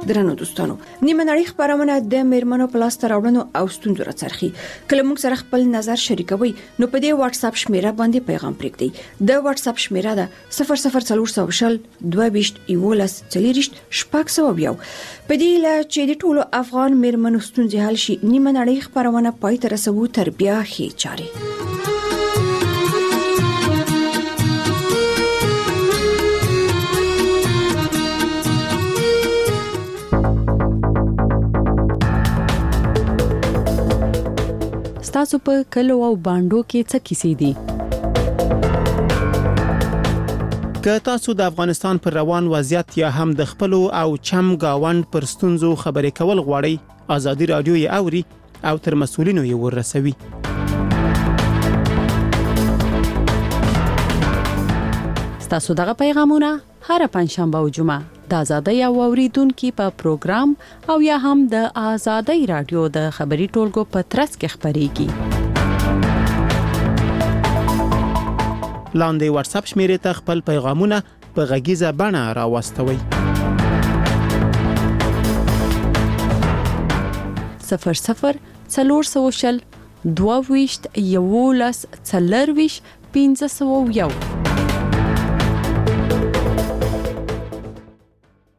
درنو دوستانو نیمه نړۍ خبرونه د میرمنو پلاس تراوړنو او ستونزو راڅرخي کله موږ سره خپل نظر شریکوي نو په دې واتس اپ شمیره باندې پیغام پرېږدئ د واتس اپ شمیره ده صفر صفر څلور سوه شل دوه ویشت یولس څلوېښت شپږ سوه یو په دې لا چې د ټولو افغان میرمنو ستونزې حل شي نیمه نړۍ خبرونه پای ته رسوو تر بیا ښې چارې تاسو په کلو او باندو کې څه کیسې دي که تاسو د افغانستان پر روان وضعیت یا هم د خپل او چم گاوند پر ستونزو خبرې کول غواړئ ازادي رادیو یې اوري او تر مسؤلینو یې ورسوي تاسو دغه پیغامونه هر پنځشنبه او جمعه د آزادۍ او اوریدونکو په پروګرام او یا هم د آزادۍ رادیو د خبري ټولګو په ترڅ کې خبريږي لاندې واتس اپ شمیرې ته خپل پیغامونه په غږیزه بڼه راوستوي صفر صفر څلور سوه شل دوه ویشت یولس څلور ویشت پنځه سوه یو